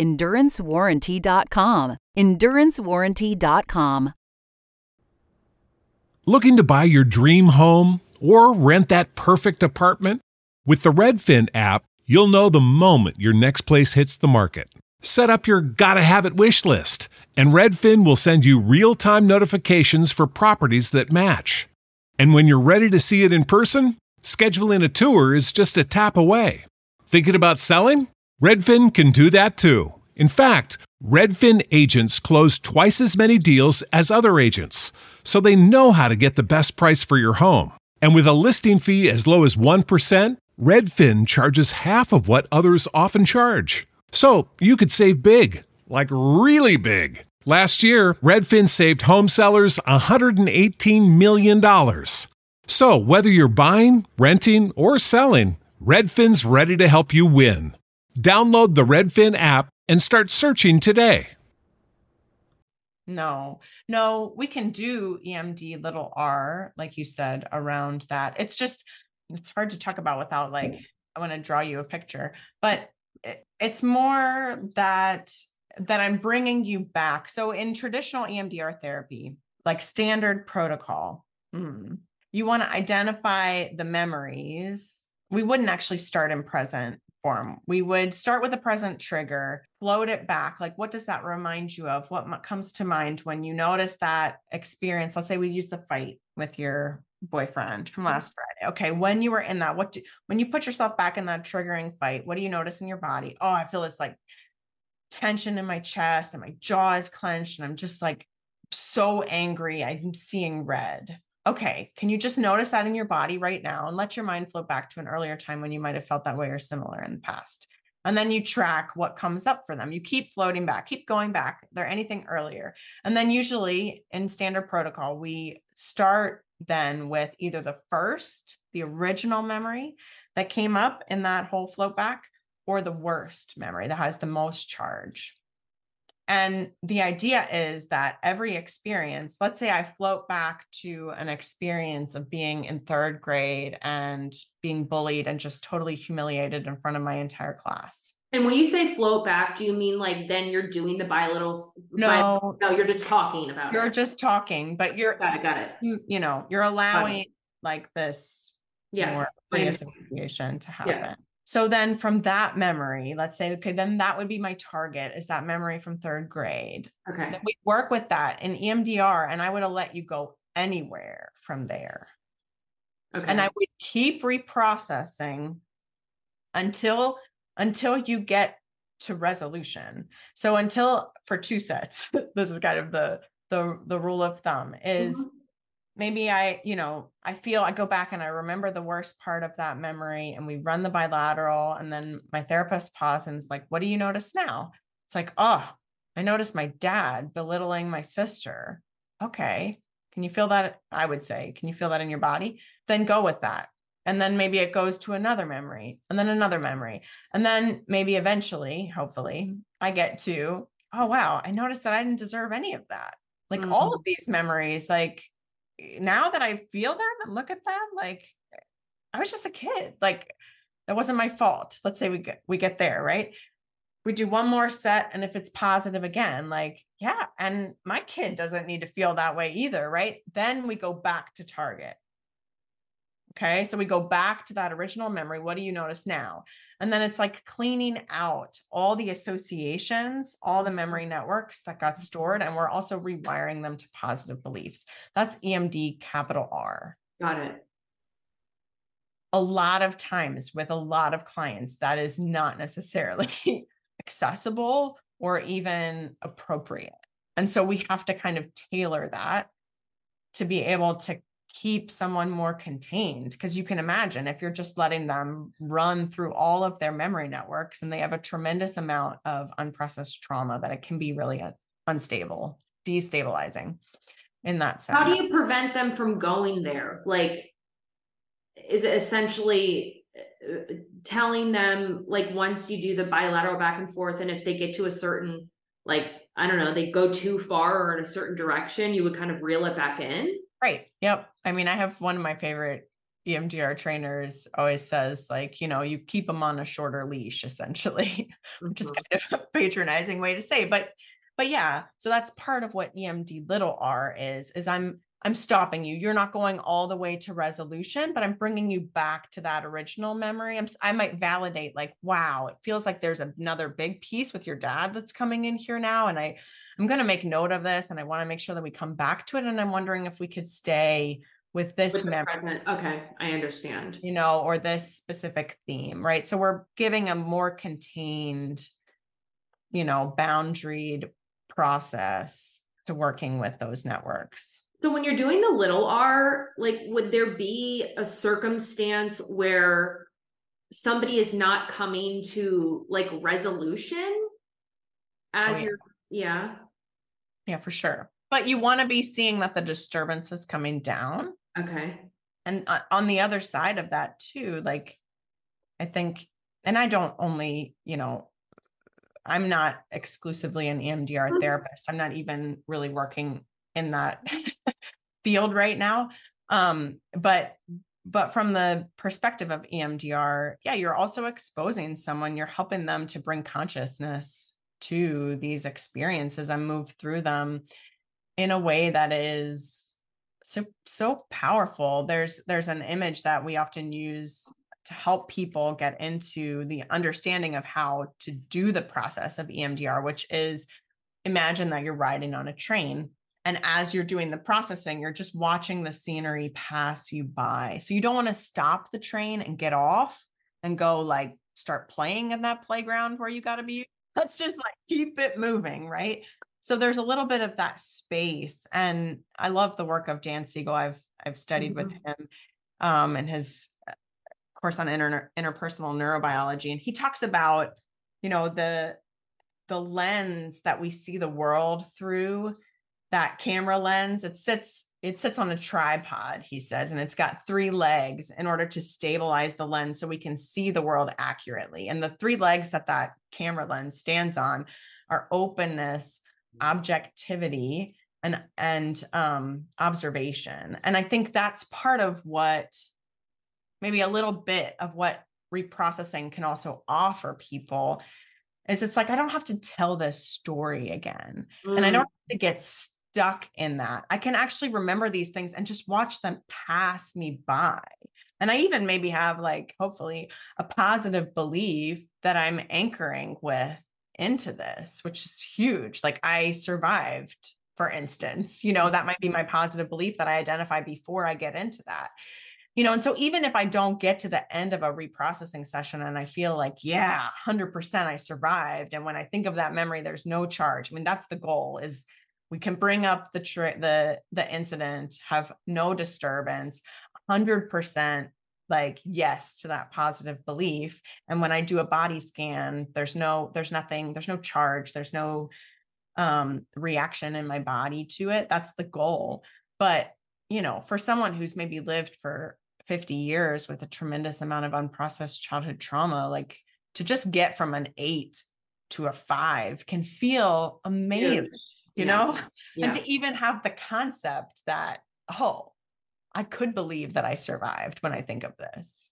EnduranceWarranty.com. EnduranceWarranty.com. Looking to buy your dream home or rent that perfect apartment? With the Redfin app, you'll know the moment your next place hits the market. Set up your gotta have it wish list, and Redfin will send you real-time notifications for properties that match. And when you're ready to see it in person, scheduling a tour is just a tap away. Thinking about selling? Redfin can do that too. In fact, Redfin agents close twice as many deals as other agents, so they know how to get the best price for your home. And with a listing fee as low as 1%, Redfin charges half of what others often charge. So you could save big, like really big. Last year, Redfin saved home sellers $118 million. So whether you're buying, renting, or selling, Redfin's ready to help you win. Download the Redfin app and start searching today. No, we can do EMD little r, like you said, around that. It's hard to talk about without I want to draw you a picture, but it's more that I'm bringing you back. So in traditional EMDR therapy, like standard protocol, you want to identify the memories. We wouldn't actually start in present form. We would start with a present trigger, float it back. Like, what does that remind you of? What comes to mind when you notice that experience? Let's say we use the fight with your boyfriend from last Friday. Okay. When you were in that, when you put yourself back in that triggering fight, what do you notice in your body? Oh, I feel this tension in my chest and my jaw is clenched and I'm just so angry. I'm seeing red. Okay. Can you just notice that in your body right now and let your mind float back to an earlier time when you might have felt that way or similar in the past? And then you track what comes up for them. You keep floating back, keep going back. Is there anything earlier? And then usually in standard protocol, we start then with either the original memory that came up in that whole float back, or the worst memory that has the most charge. And the idea is that every experience, let's say I float back to an experience of being in third grade and being bullied and just totally humiliated in front of my entire class. And when you say float back, do you mean then you're doing the bilateral? No, you're just talking about You're just talking, but you're got it. You're allowing this more association to happen. Yes. So then from that memory, let's say, okay, then that would be my target, is that memory from third grade. Okay. Then we work with that in EMDR, and I would have let you go anywhere from there. Okay. And I would keep reprocessing until you get to resolution. So for 2 sets, this is kind of the rule of thumb is maybe I go back and I remember the worst part of that memory and we run the bilateral, and then my therapist pauses and is like, what do you notice now? It's like, oh, I noticed my dad belittling my sister. Okay. Can you feel that? I would say, can you feel that in your body? Then go with that. And then maybe it goes to another memory and then another memory. And then maybe eventually, hopefully, I get to, oh, wow, I noticed that I didn't deserve any of that. All of these memories, now that I feel them and look at them, I was just a kid. That wasn't my fault. Let's say we get there, right? We do one more set. And if it's positive again, yeah. And my kid doesn't need to feel that way either, right? Then we go back to target. Okay. So we go back to that original memory. What do you notice now? And then it's cleaning out all the associations, all the memory networks that got stored. And we're also rewiring them to positive beliefs. That's EMD capital R. Got it. A lot of times with a lot of clients, that is not necessarily accessible or even appropriate. And so we have to kind of tailor that to be able to keep someone more contained, because you can imagine if you're just letting them run through all of their memory networks and they have a tremendous amount of unprocessed trauma, that it can be really unstable, destabilizing in that sense. How do you prevent them from going there? Is it essentially telling them once you do the bilateral back and forth, and if they get to a certain, I don't know, they go too far or in a certain direction, you would kind of reel it back in? Right. Yep. I mean, I have one of my favorite EMDR trainers always says, you keep them on a shorter leash, essentially, which is kind of a patronizing way to say, but yeah. So that's part of what EMD little r is I'm I'm stopping you. You're not going all the way to resolution, but I'm bringing you back to that original memory. I might validate like, wow, it feels like there's another big piece with your dad that's coming in here now. And I'm going to make note of this, and I want to make sure that we come back to it. And I'm wondering if we could stay with this memory. Present. Okay. I understand. Or this specific theme, right? So we're giving a more contained, boundaried process to working with those networks. So when you're doing the little R, like, would there be a circumstance where somebody is not coming to like resolution as yeah, for sure. But you want to be seeing that the disturbance is coming down. Okay. And on the other side of that too, like, I think, and I don't only, I'm not exclusively an EMDR therapist. I'm not even really working in that field right now. But from the perspective of EMDR, you're also exposing someone, you're helping them to bring consciousness to these experiences and move through them in a way that is so powerful. There's an image that we often use to help people get into the understanding of how to do the process of EMDR, which is, imagine that you're riding on a train. And as you're doing the processing, you're just watching the scenery pass you by. So you don't want to stop the train and get off and go like start playing in that playground where you got to be. Let's just like keep it moving, right? So there's a little bit of that space. And I love the work of Dan Siegel. I've studied with him and his course on interpersonal neurobiology. And he talks about, the lens that we see the world through, that camera lens. It sits on a tripod, he says, and it's got 3 legs in order to stabilize the lens so we can see the world accurately. And the 3 legs that camera lens stands on are openness, objectivity, and observation. And I think that's part of what, maybe a little bit of what reprocessing can also offer people, is it's like, I don't have to tell this story again. And I don't have to get stuck in that. I can actually remember these things and just watch them pass me by. And I even maybe have like, hopefully, a positive belief that I'm anchoring with into this, which is huge. Like, I survived, for instance, that might be my positive belief that I identify before I get into that. And so even if I don't get to the end of a reprocessing session and I feel like, 100% I survived. And when I think of that memory, there's no charge. I mean, that's the goal, is we can bring up the incident, have no disturbance, 100% like yes to that positive belief. And when I do a body scan, there's no charge, there's no reaction in my body to it. That's the goal. But, for someone who's maybe lived for 50 years with a tremendous amount of unprocessed childhood trauma, like, to just get from an 8 to a 5 can feel amazing, and to even have the concept that, oh, I could believe that I survived when I think of this,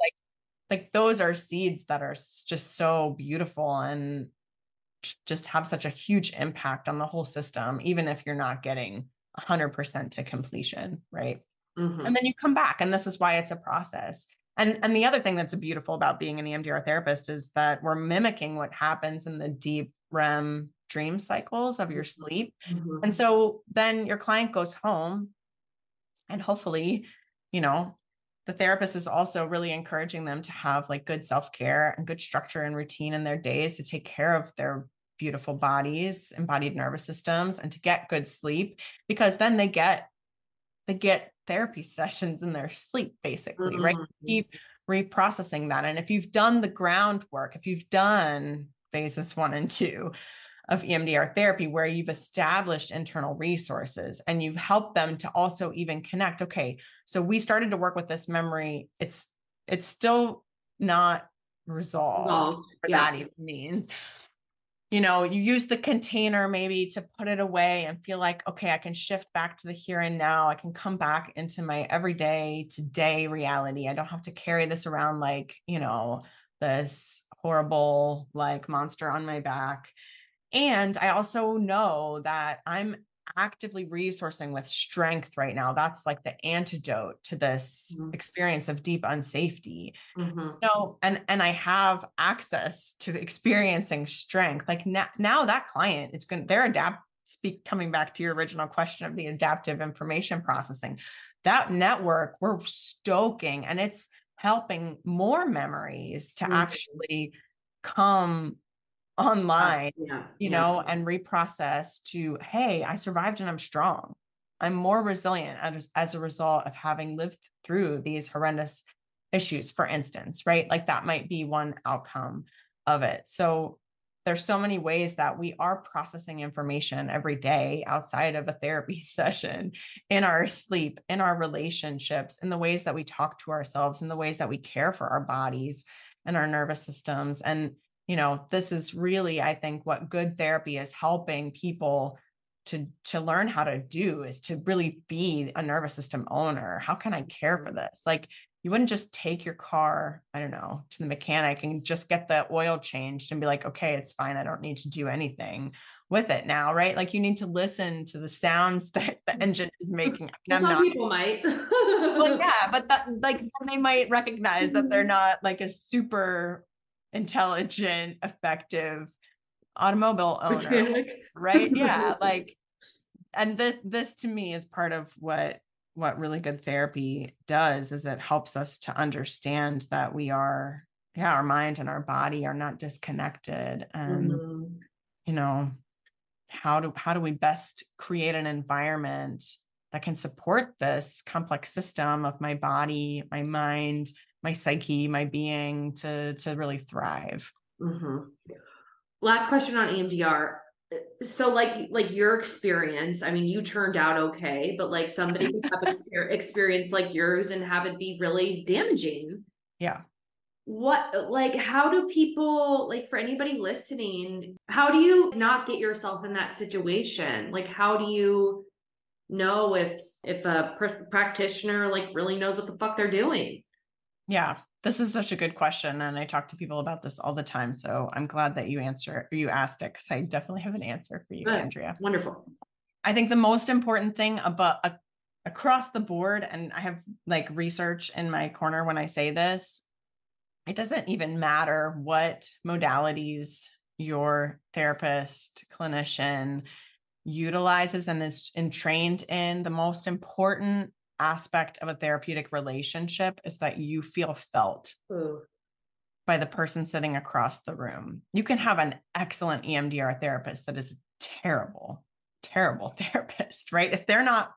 like those are seeds that are just so beautiful and just have such a huge impact on the whole system, even if you're not getting 100% to completion, right? And then you come back, and this is why it's a process. And the other thing that's beautiful about being an EMDR therapist is that we're mimicking what happens in the deep REM dream cycles of your sleep. And so then your client goes home, and hopefully, the therapist is also really encouraging them to have like good self-care and good structure and routine in their days to take care of their beautiful bodies, embodied nervous systems, and to get good sleep, because then they get therapy sessions in their sleep, basically, right? Keep reprocessing that. And if you've done the groundwork, if you've done phases 1 and 2 of EMDR therapy, where you've established internal resources and you've helped them to also even connect, okay, so we started to work with this memory. It's still not resolved, whatever that even means. You use the container maybe to put it away and feel like, okay, I can shift back to the here and now. I can come back into my everyday today reality. I don't have to carry this around like, this horrible like monster on my back. And I also know that I'm actively resourcing with strength right now. That's like the antidote to this experience of deep unsafety. No, and I have access to experiencing strength. Like now that client, coming back to your original question of the adaptive information processing, that network we're stoking, and it's helping more memories to actually come online, you know, and reprocess to, hey, I survived and I'm strong. I'm more resilient as a result of having lived through these horrendous issues, for instance, right? Like that might be one outcome of it. So there's so many ways that we are processing information every day outside of a therapy session, in our sleep, in our relationships, in the ways that we talk to ourselves, in the ways that we care for our bodies and our nervous systems. And, you know, this is really, I think, what good therapy is helping people to learn how to do, is to really be a nervous system owner. How can I care for this? Like, you wouldn't just take your car, I don't know, to the mechanic and just get the oil changed and be like, okay, it's fine. I don't need to do anything with it now, right? Like, you need to listen to the sounds that the engine is making. Some people might. Well, yeah, but that, like, they might recognize that they're not like a super intelligent, effective automobile owner, right? Yeah, like, and this to me is part of what really good therapy does, is it helps us to understand that we are, our mind and our body are not disconnected. And, you know, how do we best create an environment that can support this complex system of my body, my mind, my psyche, my being to really thrive. Last question on EMDR. So like your experience, I mean, you turned out okay, but like somebody could have experience like yours and have it be really damaging. Yeah. How do people, like, for anybody listening, how do you not get yourself in that situation? Like, how do you know if a practitioner like really knows what the fuck they're doing? Yeah, this is such a good question. And I talk to people about this all the time. So I'm glad that you asked it, because I definitely have an answer for you, Good. Andrea. Wonderful. I think the most important thing about across the board, and I have like research in my corner when I say this, it doesn't even matter what modalities your therapist, clinician utilizes and is trained in. The most important aspect of a therapeutic relationship is that you feel felt by the person sitting across the room. You can have an excellent EMDR therapist that is a terrible therapist, right? If they're not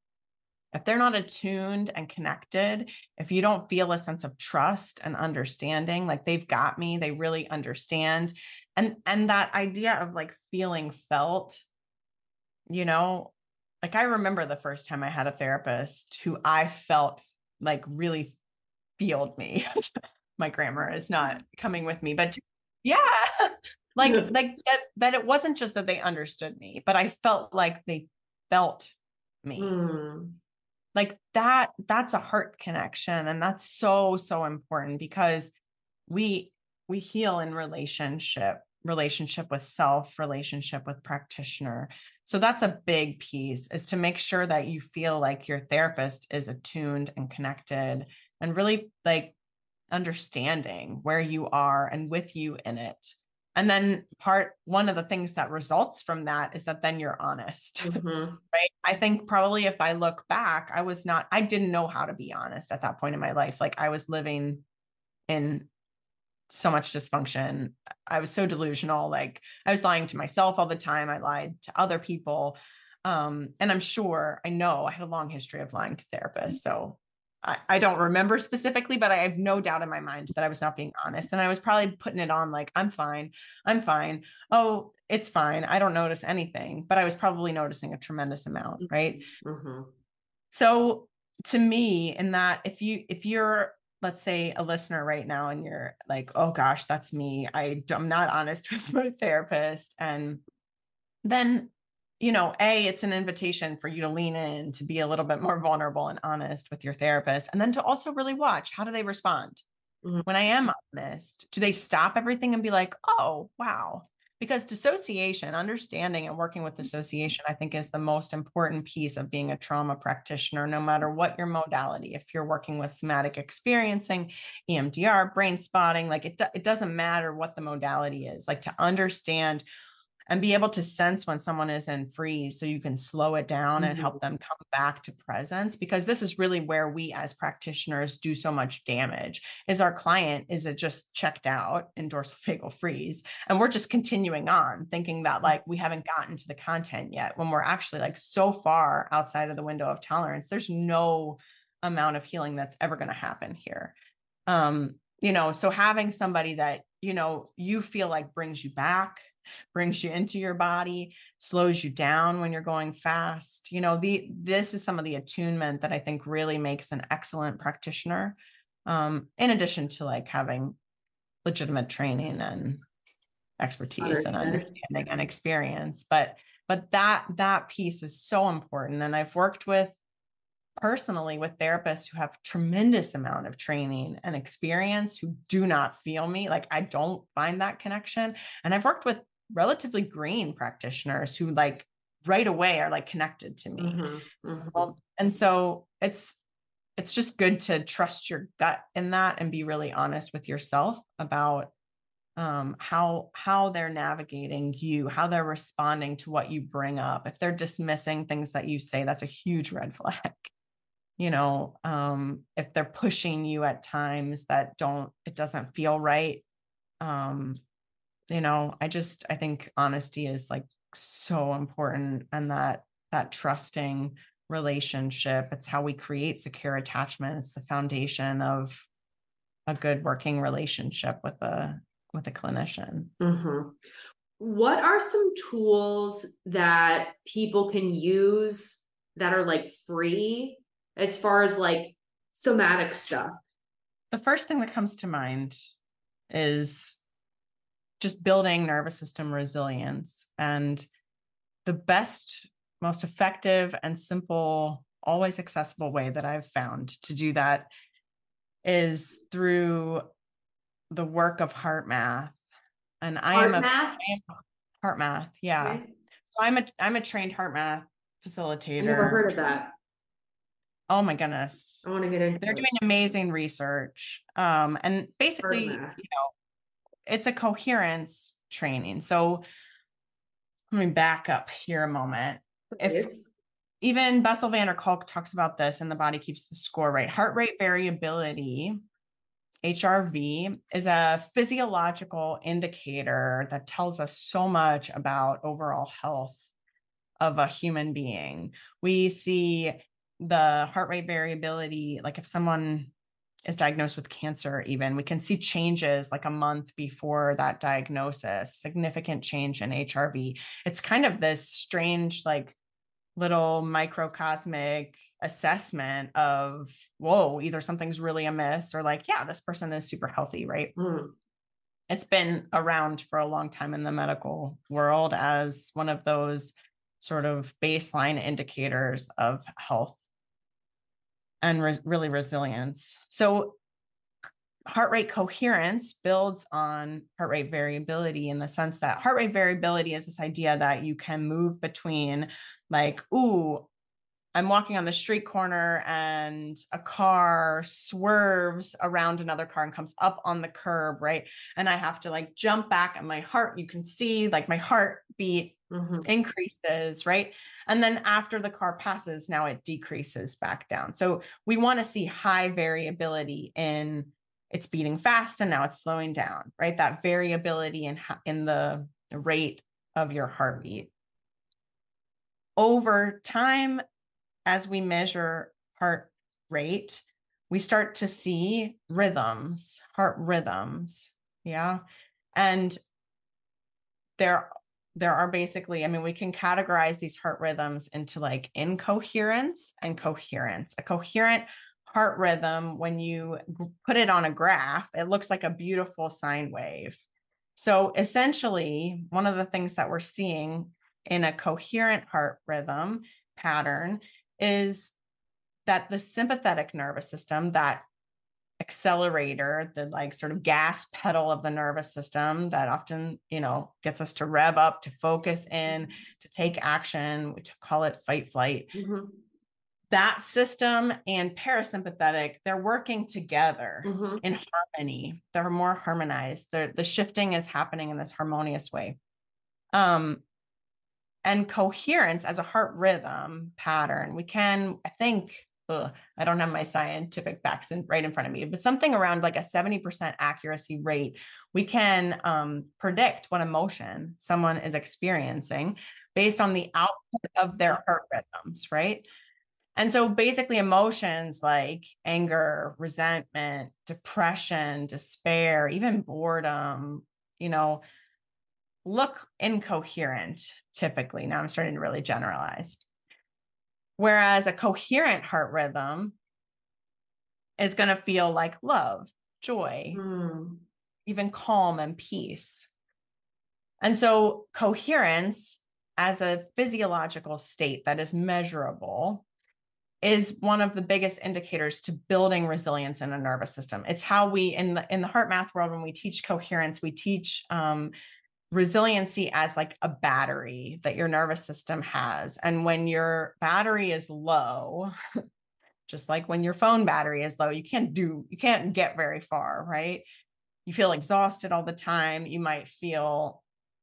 attuned and connected, if you don't feel a sense of trust and understanding, like they've got me, they really understand. And that idea of like feeling felt, you know, like I remember the first time I had a therapist who I felt like really feeled me. My grammar is not coming with me, but yeah, like that it wasn't just that they understood me, but I felt like they felt me. Like that's a heart connection. And that's so, so important, because we heal in relationship with self, relationship with practitioner. So that's a big piece, is to make sure that you feel like your therapist is attuned and connected and really like understanding where you are and with you in it. And then one of the things that results from that is that then you're honest, right? I think probably if I look back, I didn't know how to be honest at that point in my life. Like I was living in so much dysfunction. I was so delusional. Like I was lying to myself all the time. I lied to other people. And I know I had a long history of lying to therapists. So I don't remember specifically, but I have no doubt in my mind that I was not being honest. And I was probably putting it on like, I'm fine. Oh, it's fine. I don't notice anything, but I was probably noticing a tremendous amount. Right. So to me, in that, if you're, let's say, a listener right now, and you're like, oh gosh, that's me. I'm not honest with my therapist. And then, you know, it's an invitation for you to lean in, to be a little bit more vulnerable and honest with your therapist. And then to also really watch, how do they respond when I am honest? Do they stop everything and be like, oh, wow, Because dissociation, understanding and working with dissociation, I think is the most important piece of being a trauma practitioner, no matter what your modality. If you're working with somatic experiencing, EMDR, brain spotting, like it doesn't matter what the modality is, like to understand and be able to sense when someone is in freeze so you can slow it down and help them come back to presence, because this is really where we as practitioners do so much damage. Is our client is it just checked out in dorsal freeze and we're just continuing on thinking that like we haven't gotten to the content yet, when we're actually like so far outside of the window of tolerance. There's no amount of healing that's ever going to happen here. So having somebody that you feel like brings you back, brings you into your body, slows you down when you're going fast. This is some of the attunement that I think really makes an excellent practitioner. In addition to like having legitimate training and expertise and understanding and experience. But that piece is so important. And I've worked personally with therapists who have tremendous amount of training and experience who do not feel me. Like I don't find that connection. And I've worked with relatively green practitioners who like right away are like connected to me. And so it's just good to trust your gut in that and be really honest with yourself about how they're navigating you, how they're responding to what you bring up. If they're dismissing things that you say, that's a huge red flag. If they're pushing you at times that it doesn't feel right. I think honesty is like so important, and that trusting relationship, it's how we create secure attachment. It's the foundation of a good working relationship with a clinician. What are some tools that people can use that are like free as far as like somatic stuff? The first thing that comes to mind is just building nervous system resilience. And the best, most effective and simple, always accessible way that I've found to do that is through the work of HeartMath. And HeartMath. Yeah. Okay. So I'm a trained HeartMath facilitator. I've never heard of that. Oh my goodness. I want to get into They're doing amazing research. And basically, it's a coherence training. So let me back up here a moment. If even Bessel van der Kolk talks about this in The Body Keeps the Score, right? Heart rate variability, HRV, is a physiological indicator that tells us so much about overall health of a human being. We see the heart rate variability, like if someone is diagnosed with cancer, even we can see changes like a month before that diagnosis, significant change in HRV. It's kind of this strange, like little microcosmic assessment of, whoa, either something's really amiss or like, yeah, this person is super healthy, right? It's been around for a long time in the medical world as one of those sort of baseline indicators of health and really resilience. So heart rate coherence builds on heart rate variability in the sense that heart rate variability is this idea that you can move between like, ooh, I'm walking on the street corner and a car swerves around another car and comes up on the curb, right? And I have to like jump back, and my heart, you can see like my heartbeat increases, right? And then after the car passes, now it decreases back down. So we want to see high variability in it's beating fast and now it's slowing down, right? That variability in the rate of your heartbeat. Over time, as we measure heart rate, we start to see rhythms, heart rhythms. Yeah. And there are basically, I mean, we can categorize these heart rhythms into like incoherence and coherence. A coherent heart rhythm, when you put it on a graph, it looks like a beautiful sine wave. So essentially, one of the things that we're seeing in a coherent heart rhythm pattern is that the sympathetic nervous system, that accelerator, the like sort of gas pedal of the nervous system that often, gets us to rev up, to focus in, to take action, to call it fight flight. Mm-hmm. That system and parasympathetic, they're working together in harmony. They're more harmonized. The shifting is happening in this harmonious way. And coherence as a heart rhythm pattern, we can, I think, I don't have my scientific facts right in front of me, but something around like a 70% accuracy rate, we can predict what emotion someone is experiencing based on the output of their heart rhythms, right? And so basically emotions like anger, resentment, depression, despair, even boredom, look incoherent typically. Now I'm starting to really generalize. Whereas a coherent heart rhythm is going to feel like love, joy, even calm and peace. And so coherence as a physiological state that is measurable is one of the biggest indicators to building resilience in a nervous system. It's how we, in the heart math world, when we teach coherence, we teach resiliency as like a battery that your nervous system has. And when your battery is low, just like when your phone battery is low, you can't get very far, right? You feel exhausted all the time. You might feel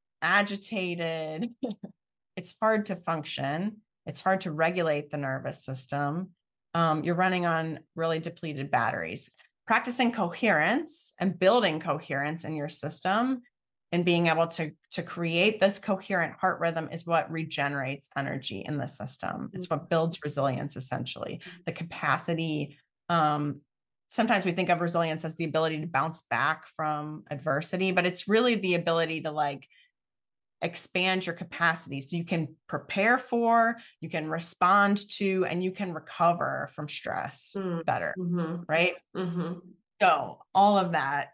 agitated. It's hard to function. It's hard to regulate the nervous system. You're running on really depleted batteries. Practicing coherence and building coherence in your system and being able to create this coherent heart rhythm is what regenerates energy in the system. It's what builds resilience, essentially. The capacity, sometimes we think of resilience as the ability to bounce back from adversity, but it's really the ability to like expand your capacity so you can prepare for, you can respond to, and you can recover from stress better, right? So all of that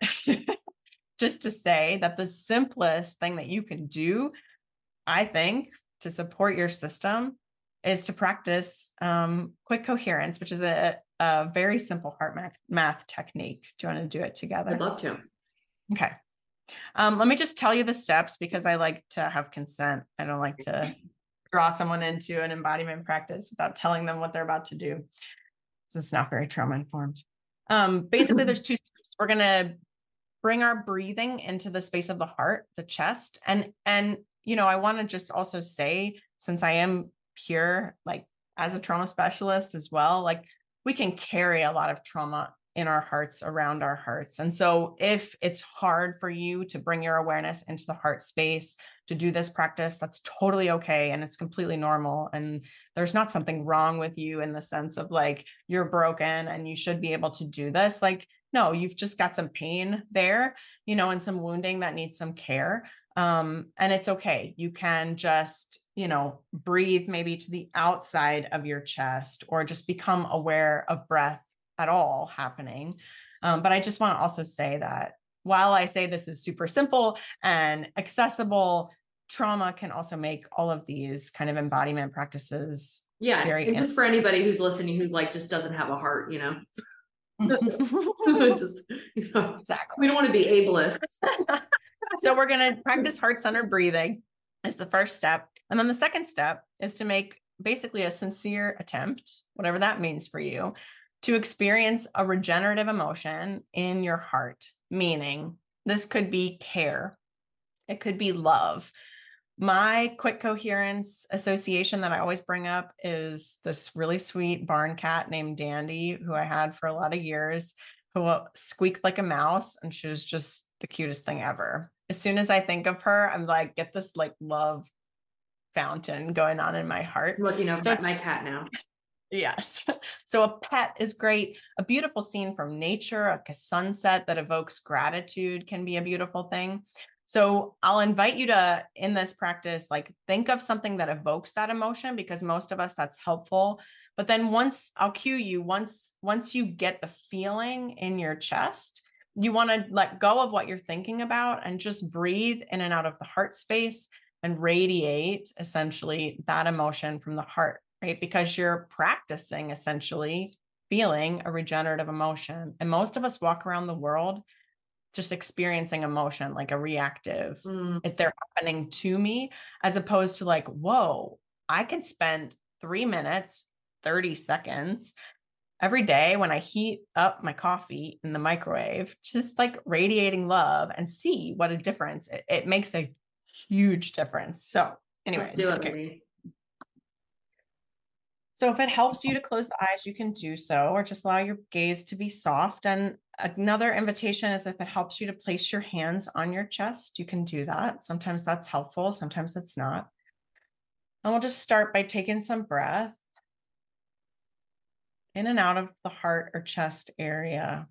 just to say that the simplest thing that you can do, I think, to support your system is to practice quick coherence, which is a very simple heart math technique. Do you want to do it together? I'd love to. Okay. Let me just tell you the steps because I like to have consent. I don't like to draw someone into an embodiment practice without telling them what they're about to do. It's not very trauma informed. Basically, there's two steps. We're going to bring our breathing into the space of the heart, the chest. And I want to just also say, since I am here, like as a trauma specialist as well, like we can carry a lot of trauma in our hearts, around our hearts. And so if it's hard for you to bring your awareness into the heart space to do this practice, that's totally okay. And it's completely normal. And there's not something wrong with you in the sense of like, you're broken and you should be able to do this. Like, no, you've just got some pain there, and some wounding that needs some care. And it's okay. You can just, breathe maybe to the outside of your chest or just become aware of breath at all happening. But I just want to also say that while I say this is super simple and accessible, trauma can also make all of these kind of embodiment practices. Yeah. Very and just for anybody who's listening, who like just doesn't have a heart, just exactly. We don't want to be ableist. So we're going to practice heart-centered breathing as the first step. And then the second step is to make basically a sincere attempt, whatever that means for you, to experience a regenerative emotion in your heart. Meaning this could be care. It could be love. My quick coherence association that I always bring up is this really sweet barn cat named Dandy, who I had for a lot of years, who squeaked like a mouse. And she was just the cutest thing ever. As soon as I think of her, I'm like, get this like love fountain going on in my heart. I'm looking over at my cat now. Yes. So a pet is great. A beautiful scene from nature, like a sunset that evokes gratitude, can be a beautiful thing. So I'll invite you to, in this practice, like think of something that evokes that emotion, because most of us, that's helpful. But then once I'll cue you, once you get the feeling in your chest, you want to let go of what you're thinking about and just breathe in and out of the heart space and radiate essentially that emotion from the heart, right? Because you're practicing essentially feeling a regenerative emotion. And most of us walk around the world just experiencing emotion, like a reactive, if they're happening to me, as opposed to like, whoa, I can spend 3 minutes, 30 seconds every day when I heat up my coffee in the microwave, just like radiating love and see what a difference it makes a huge difference. So anyways, let's do it, okay. baby. So if it helps you to close the eyes, you can do so, or just allow your gaze to be soft. And another invitation is if it helps you to place your hands on your chest, you can do that. Sometimes that's helpful, sometimes it's not. And we'll just start by taking some breath in and out of the heart or chest area.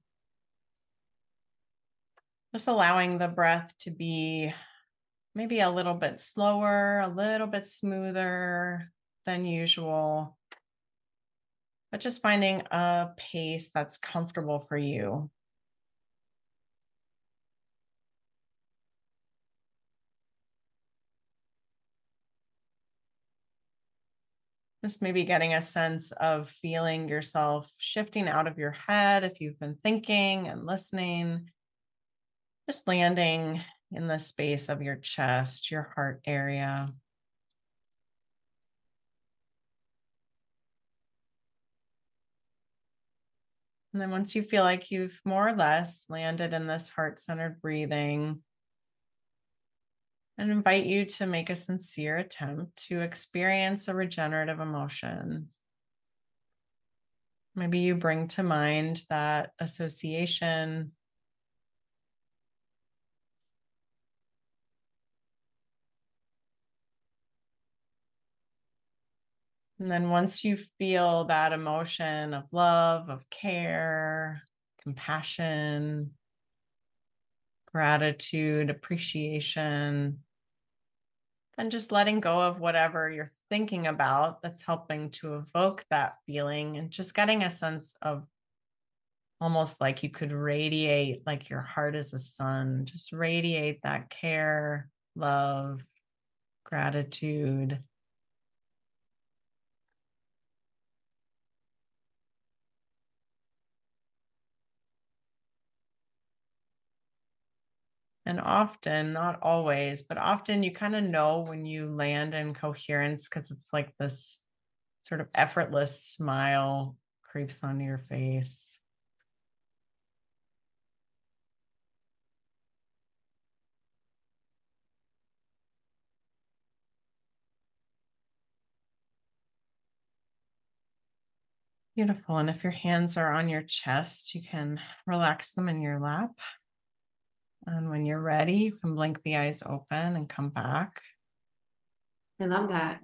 Just allowing the breath to be maybe a little bit slower, a little bit smoother than usual, but just finding a pace that's comfortable for you. Just maybe getting a sense of feeling yourself shifting out of your head if you've been thinking and listening, just landing in the space of your chest, your heart area. And then once you feel like you've more or less landed in this heart-centered breathing, I invite you to make a sincere attempt to experience a regenerative emotion. Maybe you bring to mind that association. And then once you feel that emotion of love, of care, compassion, gratitude, appreciation, then just letting go of whatever you're thinking about that's helping to evoke that feeling, and just getting a sense of almost like you could radiate, like your heart is a sun, just radiate that care, love, gratitude. And often, not always, but often you kind of know when you land in coherence because it's like this sort of effortless smile creeps onto your face. Beautiful. And if your hands are on your chest, you can relax them in your lap. And when you're ready, you can blink the eyes open and come back. I love that.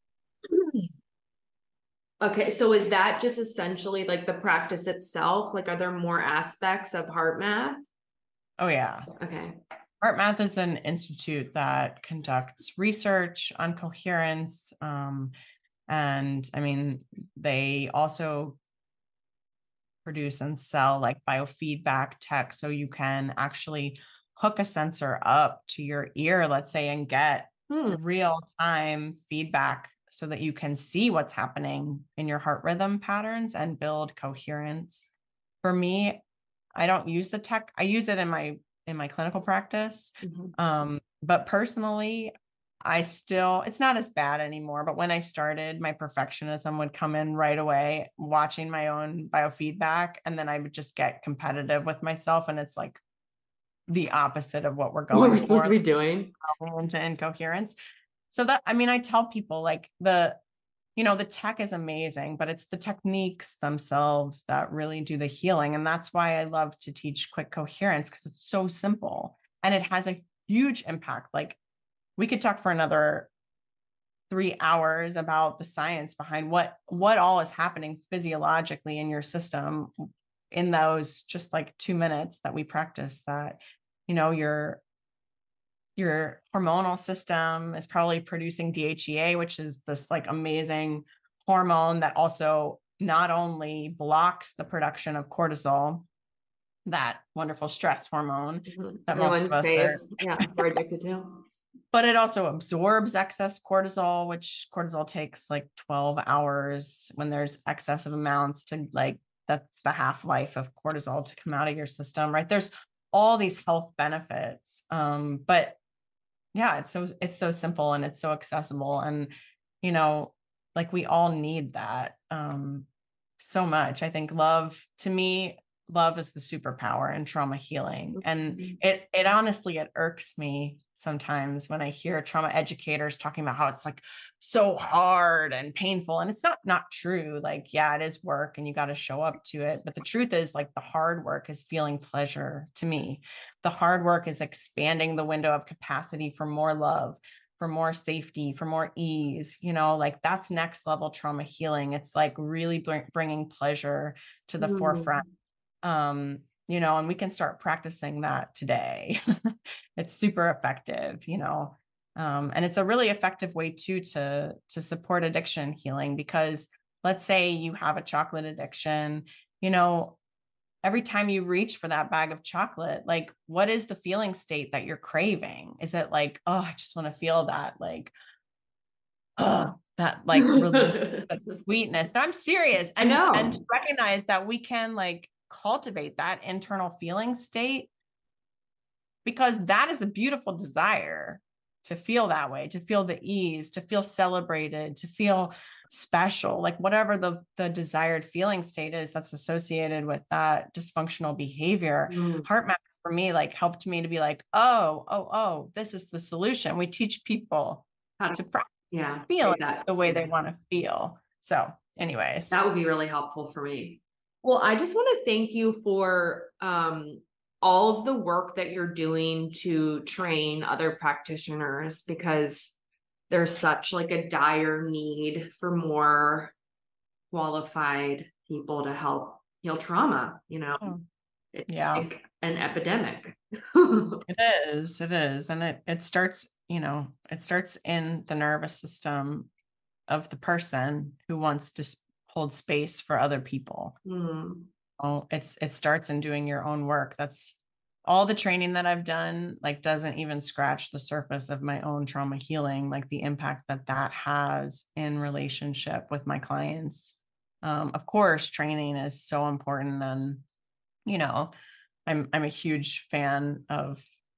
Okay, so is that just essentially like the practice itself? Like, are there more aspects of HeartMath? Oh, yeah. Okay. HeartMath is an institute that conducts research on coherence. And I mean, they also produce and sell like biofeedback tech. So you can actually hook a sensor up to your ear, let's say, and get real time feedback so that you can see what's happening in your heart rhythm patterns and build coherence. For me, I don't use the tech. I use it in my clinical practice. But personally, it's not as bad anymore. But when I started, my perfectionism would come in right away, watching my own biofeedback. And then I would just get competitive with myself. And it's like the opposite of what we're going What we're for, supposed to be doing. Into incoherence. So that, I mean, I tell people like the tech is amazing, but it's the techniques themselves that really do the healing. And that's why I love to teach quick coherence, because it's so simple and it has a huge impact. Like, we could talk for another 3 hours about the science behind what all is happening physiologically in your system in those just like 2 minutes that we practice that. Your hormonal system is probably producing DHEA, which is this like amazing hormone that also not only blocks the production of cortisol, that wonderful stress hormone that most of us are addicted to. But it also absorbs excess cortisol, which cortisol takes like 12 hours when there's excessive amounts to like that's the half-life of cortisol to come out of your system, right? There's all these health benefits. But yeah, it's so simple and it's so accessible. And, you know, like we all need that so much. I think to me, love is the superpower in trauma healing. And it honestly, it irks me sometimes when I hear trauma educators talking about how it's like so hard and painful. And it's not true. Like, yeah, it is work and you got to show up to it. But the truth is, like, the hard work is feeling pleasure to me. The hard work is expanding the window of capacity for more love, for more safety, for more ease, you know, like that's next level trauma healing. It's like really bringing pleasure to the forefront. You know, and we can start practicing that today. It's super effective, you know, and it's a really effective way too to support addiction healing, because let's say you have a chocolate addiction, you know, every time you reach for that bag of chocolate, like, what is the feeling state that you're craving? Is it like, oh, I just want to feel that, like, oh, that like relief, that sweetness? No, I'm serious. And recognize that we can like cultivate that internal feeling state, because that is a beautiful desire, to feel that way, to feel the ease, to feel celebrated, to feel special, like whatever the desired feeling state is that's associated with that dysfunctional behavior. HeartMath for me, like, helped me to be like, oh, this is the solution. We teach people how to practice feeling the way they want to feel. So anyways, that would be really helpful for me. Well, I just want to thank you for all of the work that you're doing to train other practitioners, because there's such like a dire need for more qualified people to help heal trauma, you know. It's like an epidemic. It is. And it starts, you know, it starts in the nervous system of the person who wants to hold space for other people. It starts in doing your own work. That's all the training that I've done, like, doesn't even scratch the surface of my own trauma healing, like the impact that has in relationship with my clients. Of course, training is so important. And, you know, I'm a huge fan of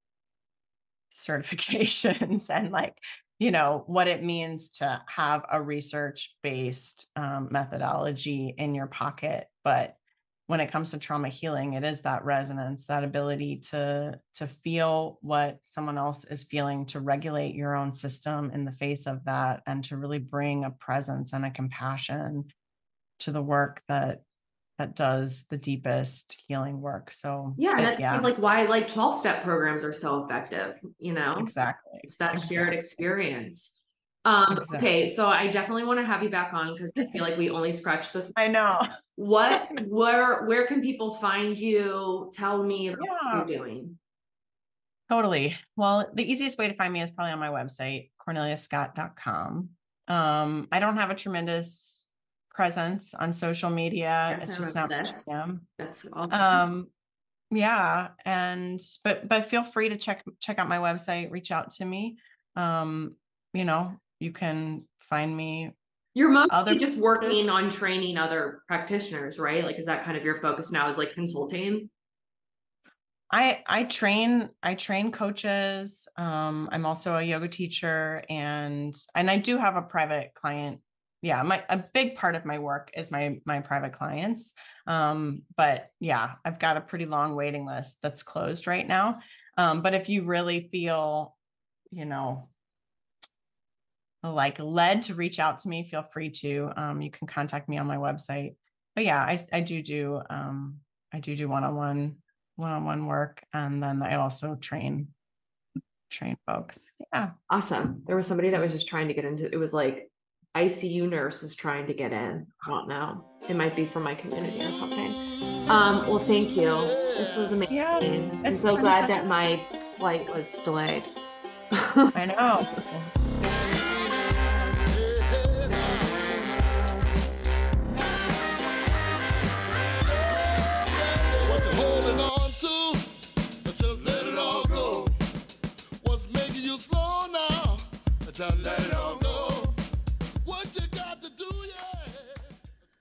certifications and, like, you know, what it means to have a research-based methodology in your pocket. But when it comes to trauma healing, it is that resonance, that ability to feel what someone else is feeling, to regulate your own system in the face of that, and to really bring a presence and a compassion to the work that does the deepest healing work. So that's kind of like why like 12-step programs are so effective, you know. Exactly. It's that shared experience. Okay, so I definitely want to have you back on, because I feel like we only scratched this. I know. Where can people find you? Tell me about what you're doing. Totally. Well, the easiest way to find me is probably on my website, corneliascott.com. I don't have a tremendous presence on social media. It's just not who I am. That's awesome. But feel free to check out my website, reach out to me. You know, you can find me. You're mostly just working on training other practitioners, right? Like, is that kind of your focus now, is like consulting? I train coaches. I'm also a yoga teacher, and I do have a private client. Yeah, a big part of my work is my private clients. But yeah, I've got a pretty long waiting list that's closed right now. But if you really feel, you know, like led to reach out to me, feel free to. You can contact me on my website. But yeah, I do one-on-one work, and then I also train folks. Yeah. Awesome. There was somebody that was just trying to get into it. Was like ICU nurse is trying to get in. I don't know. It might be from my community or something. Well, thank you. This was amazing. Yes, I'm so glad that my flight was delayed. I know.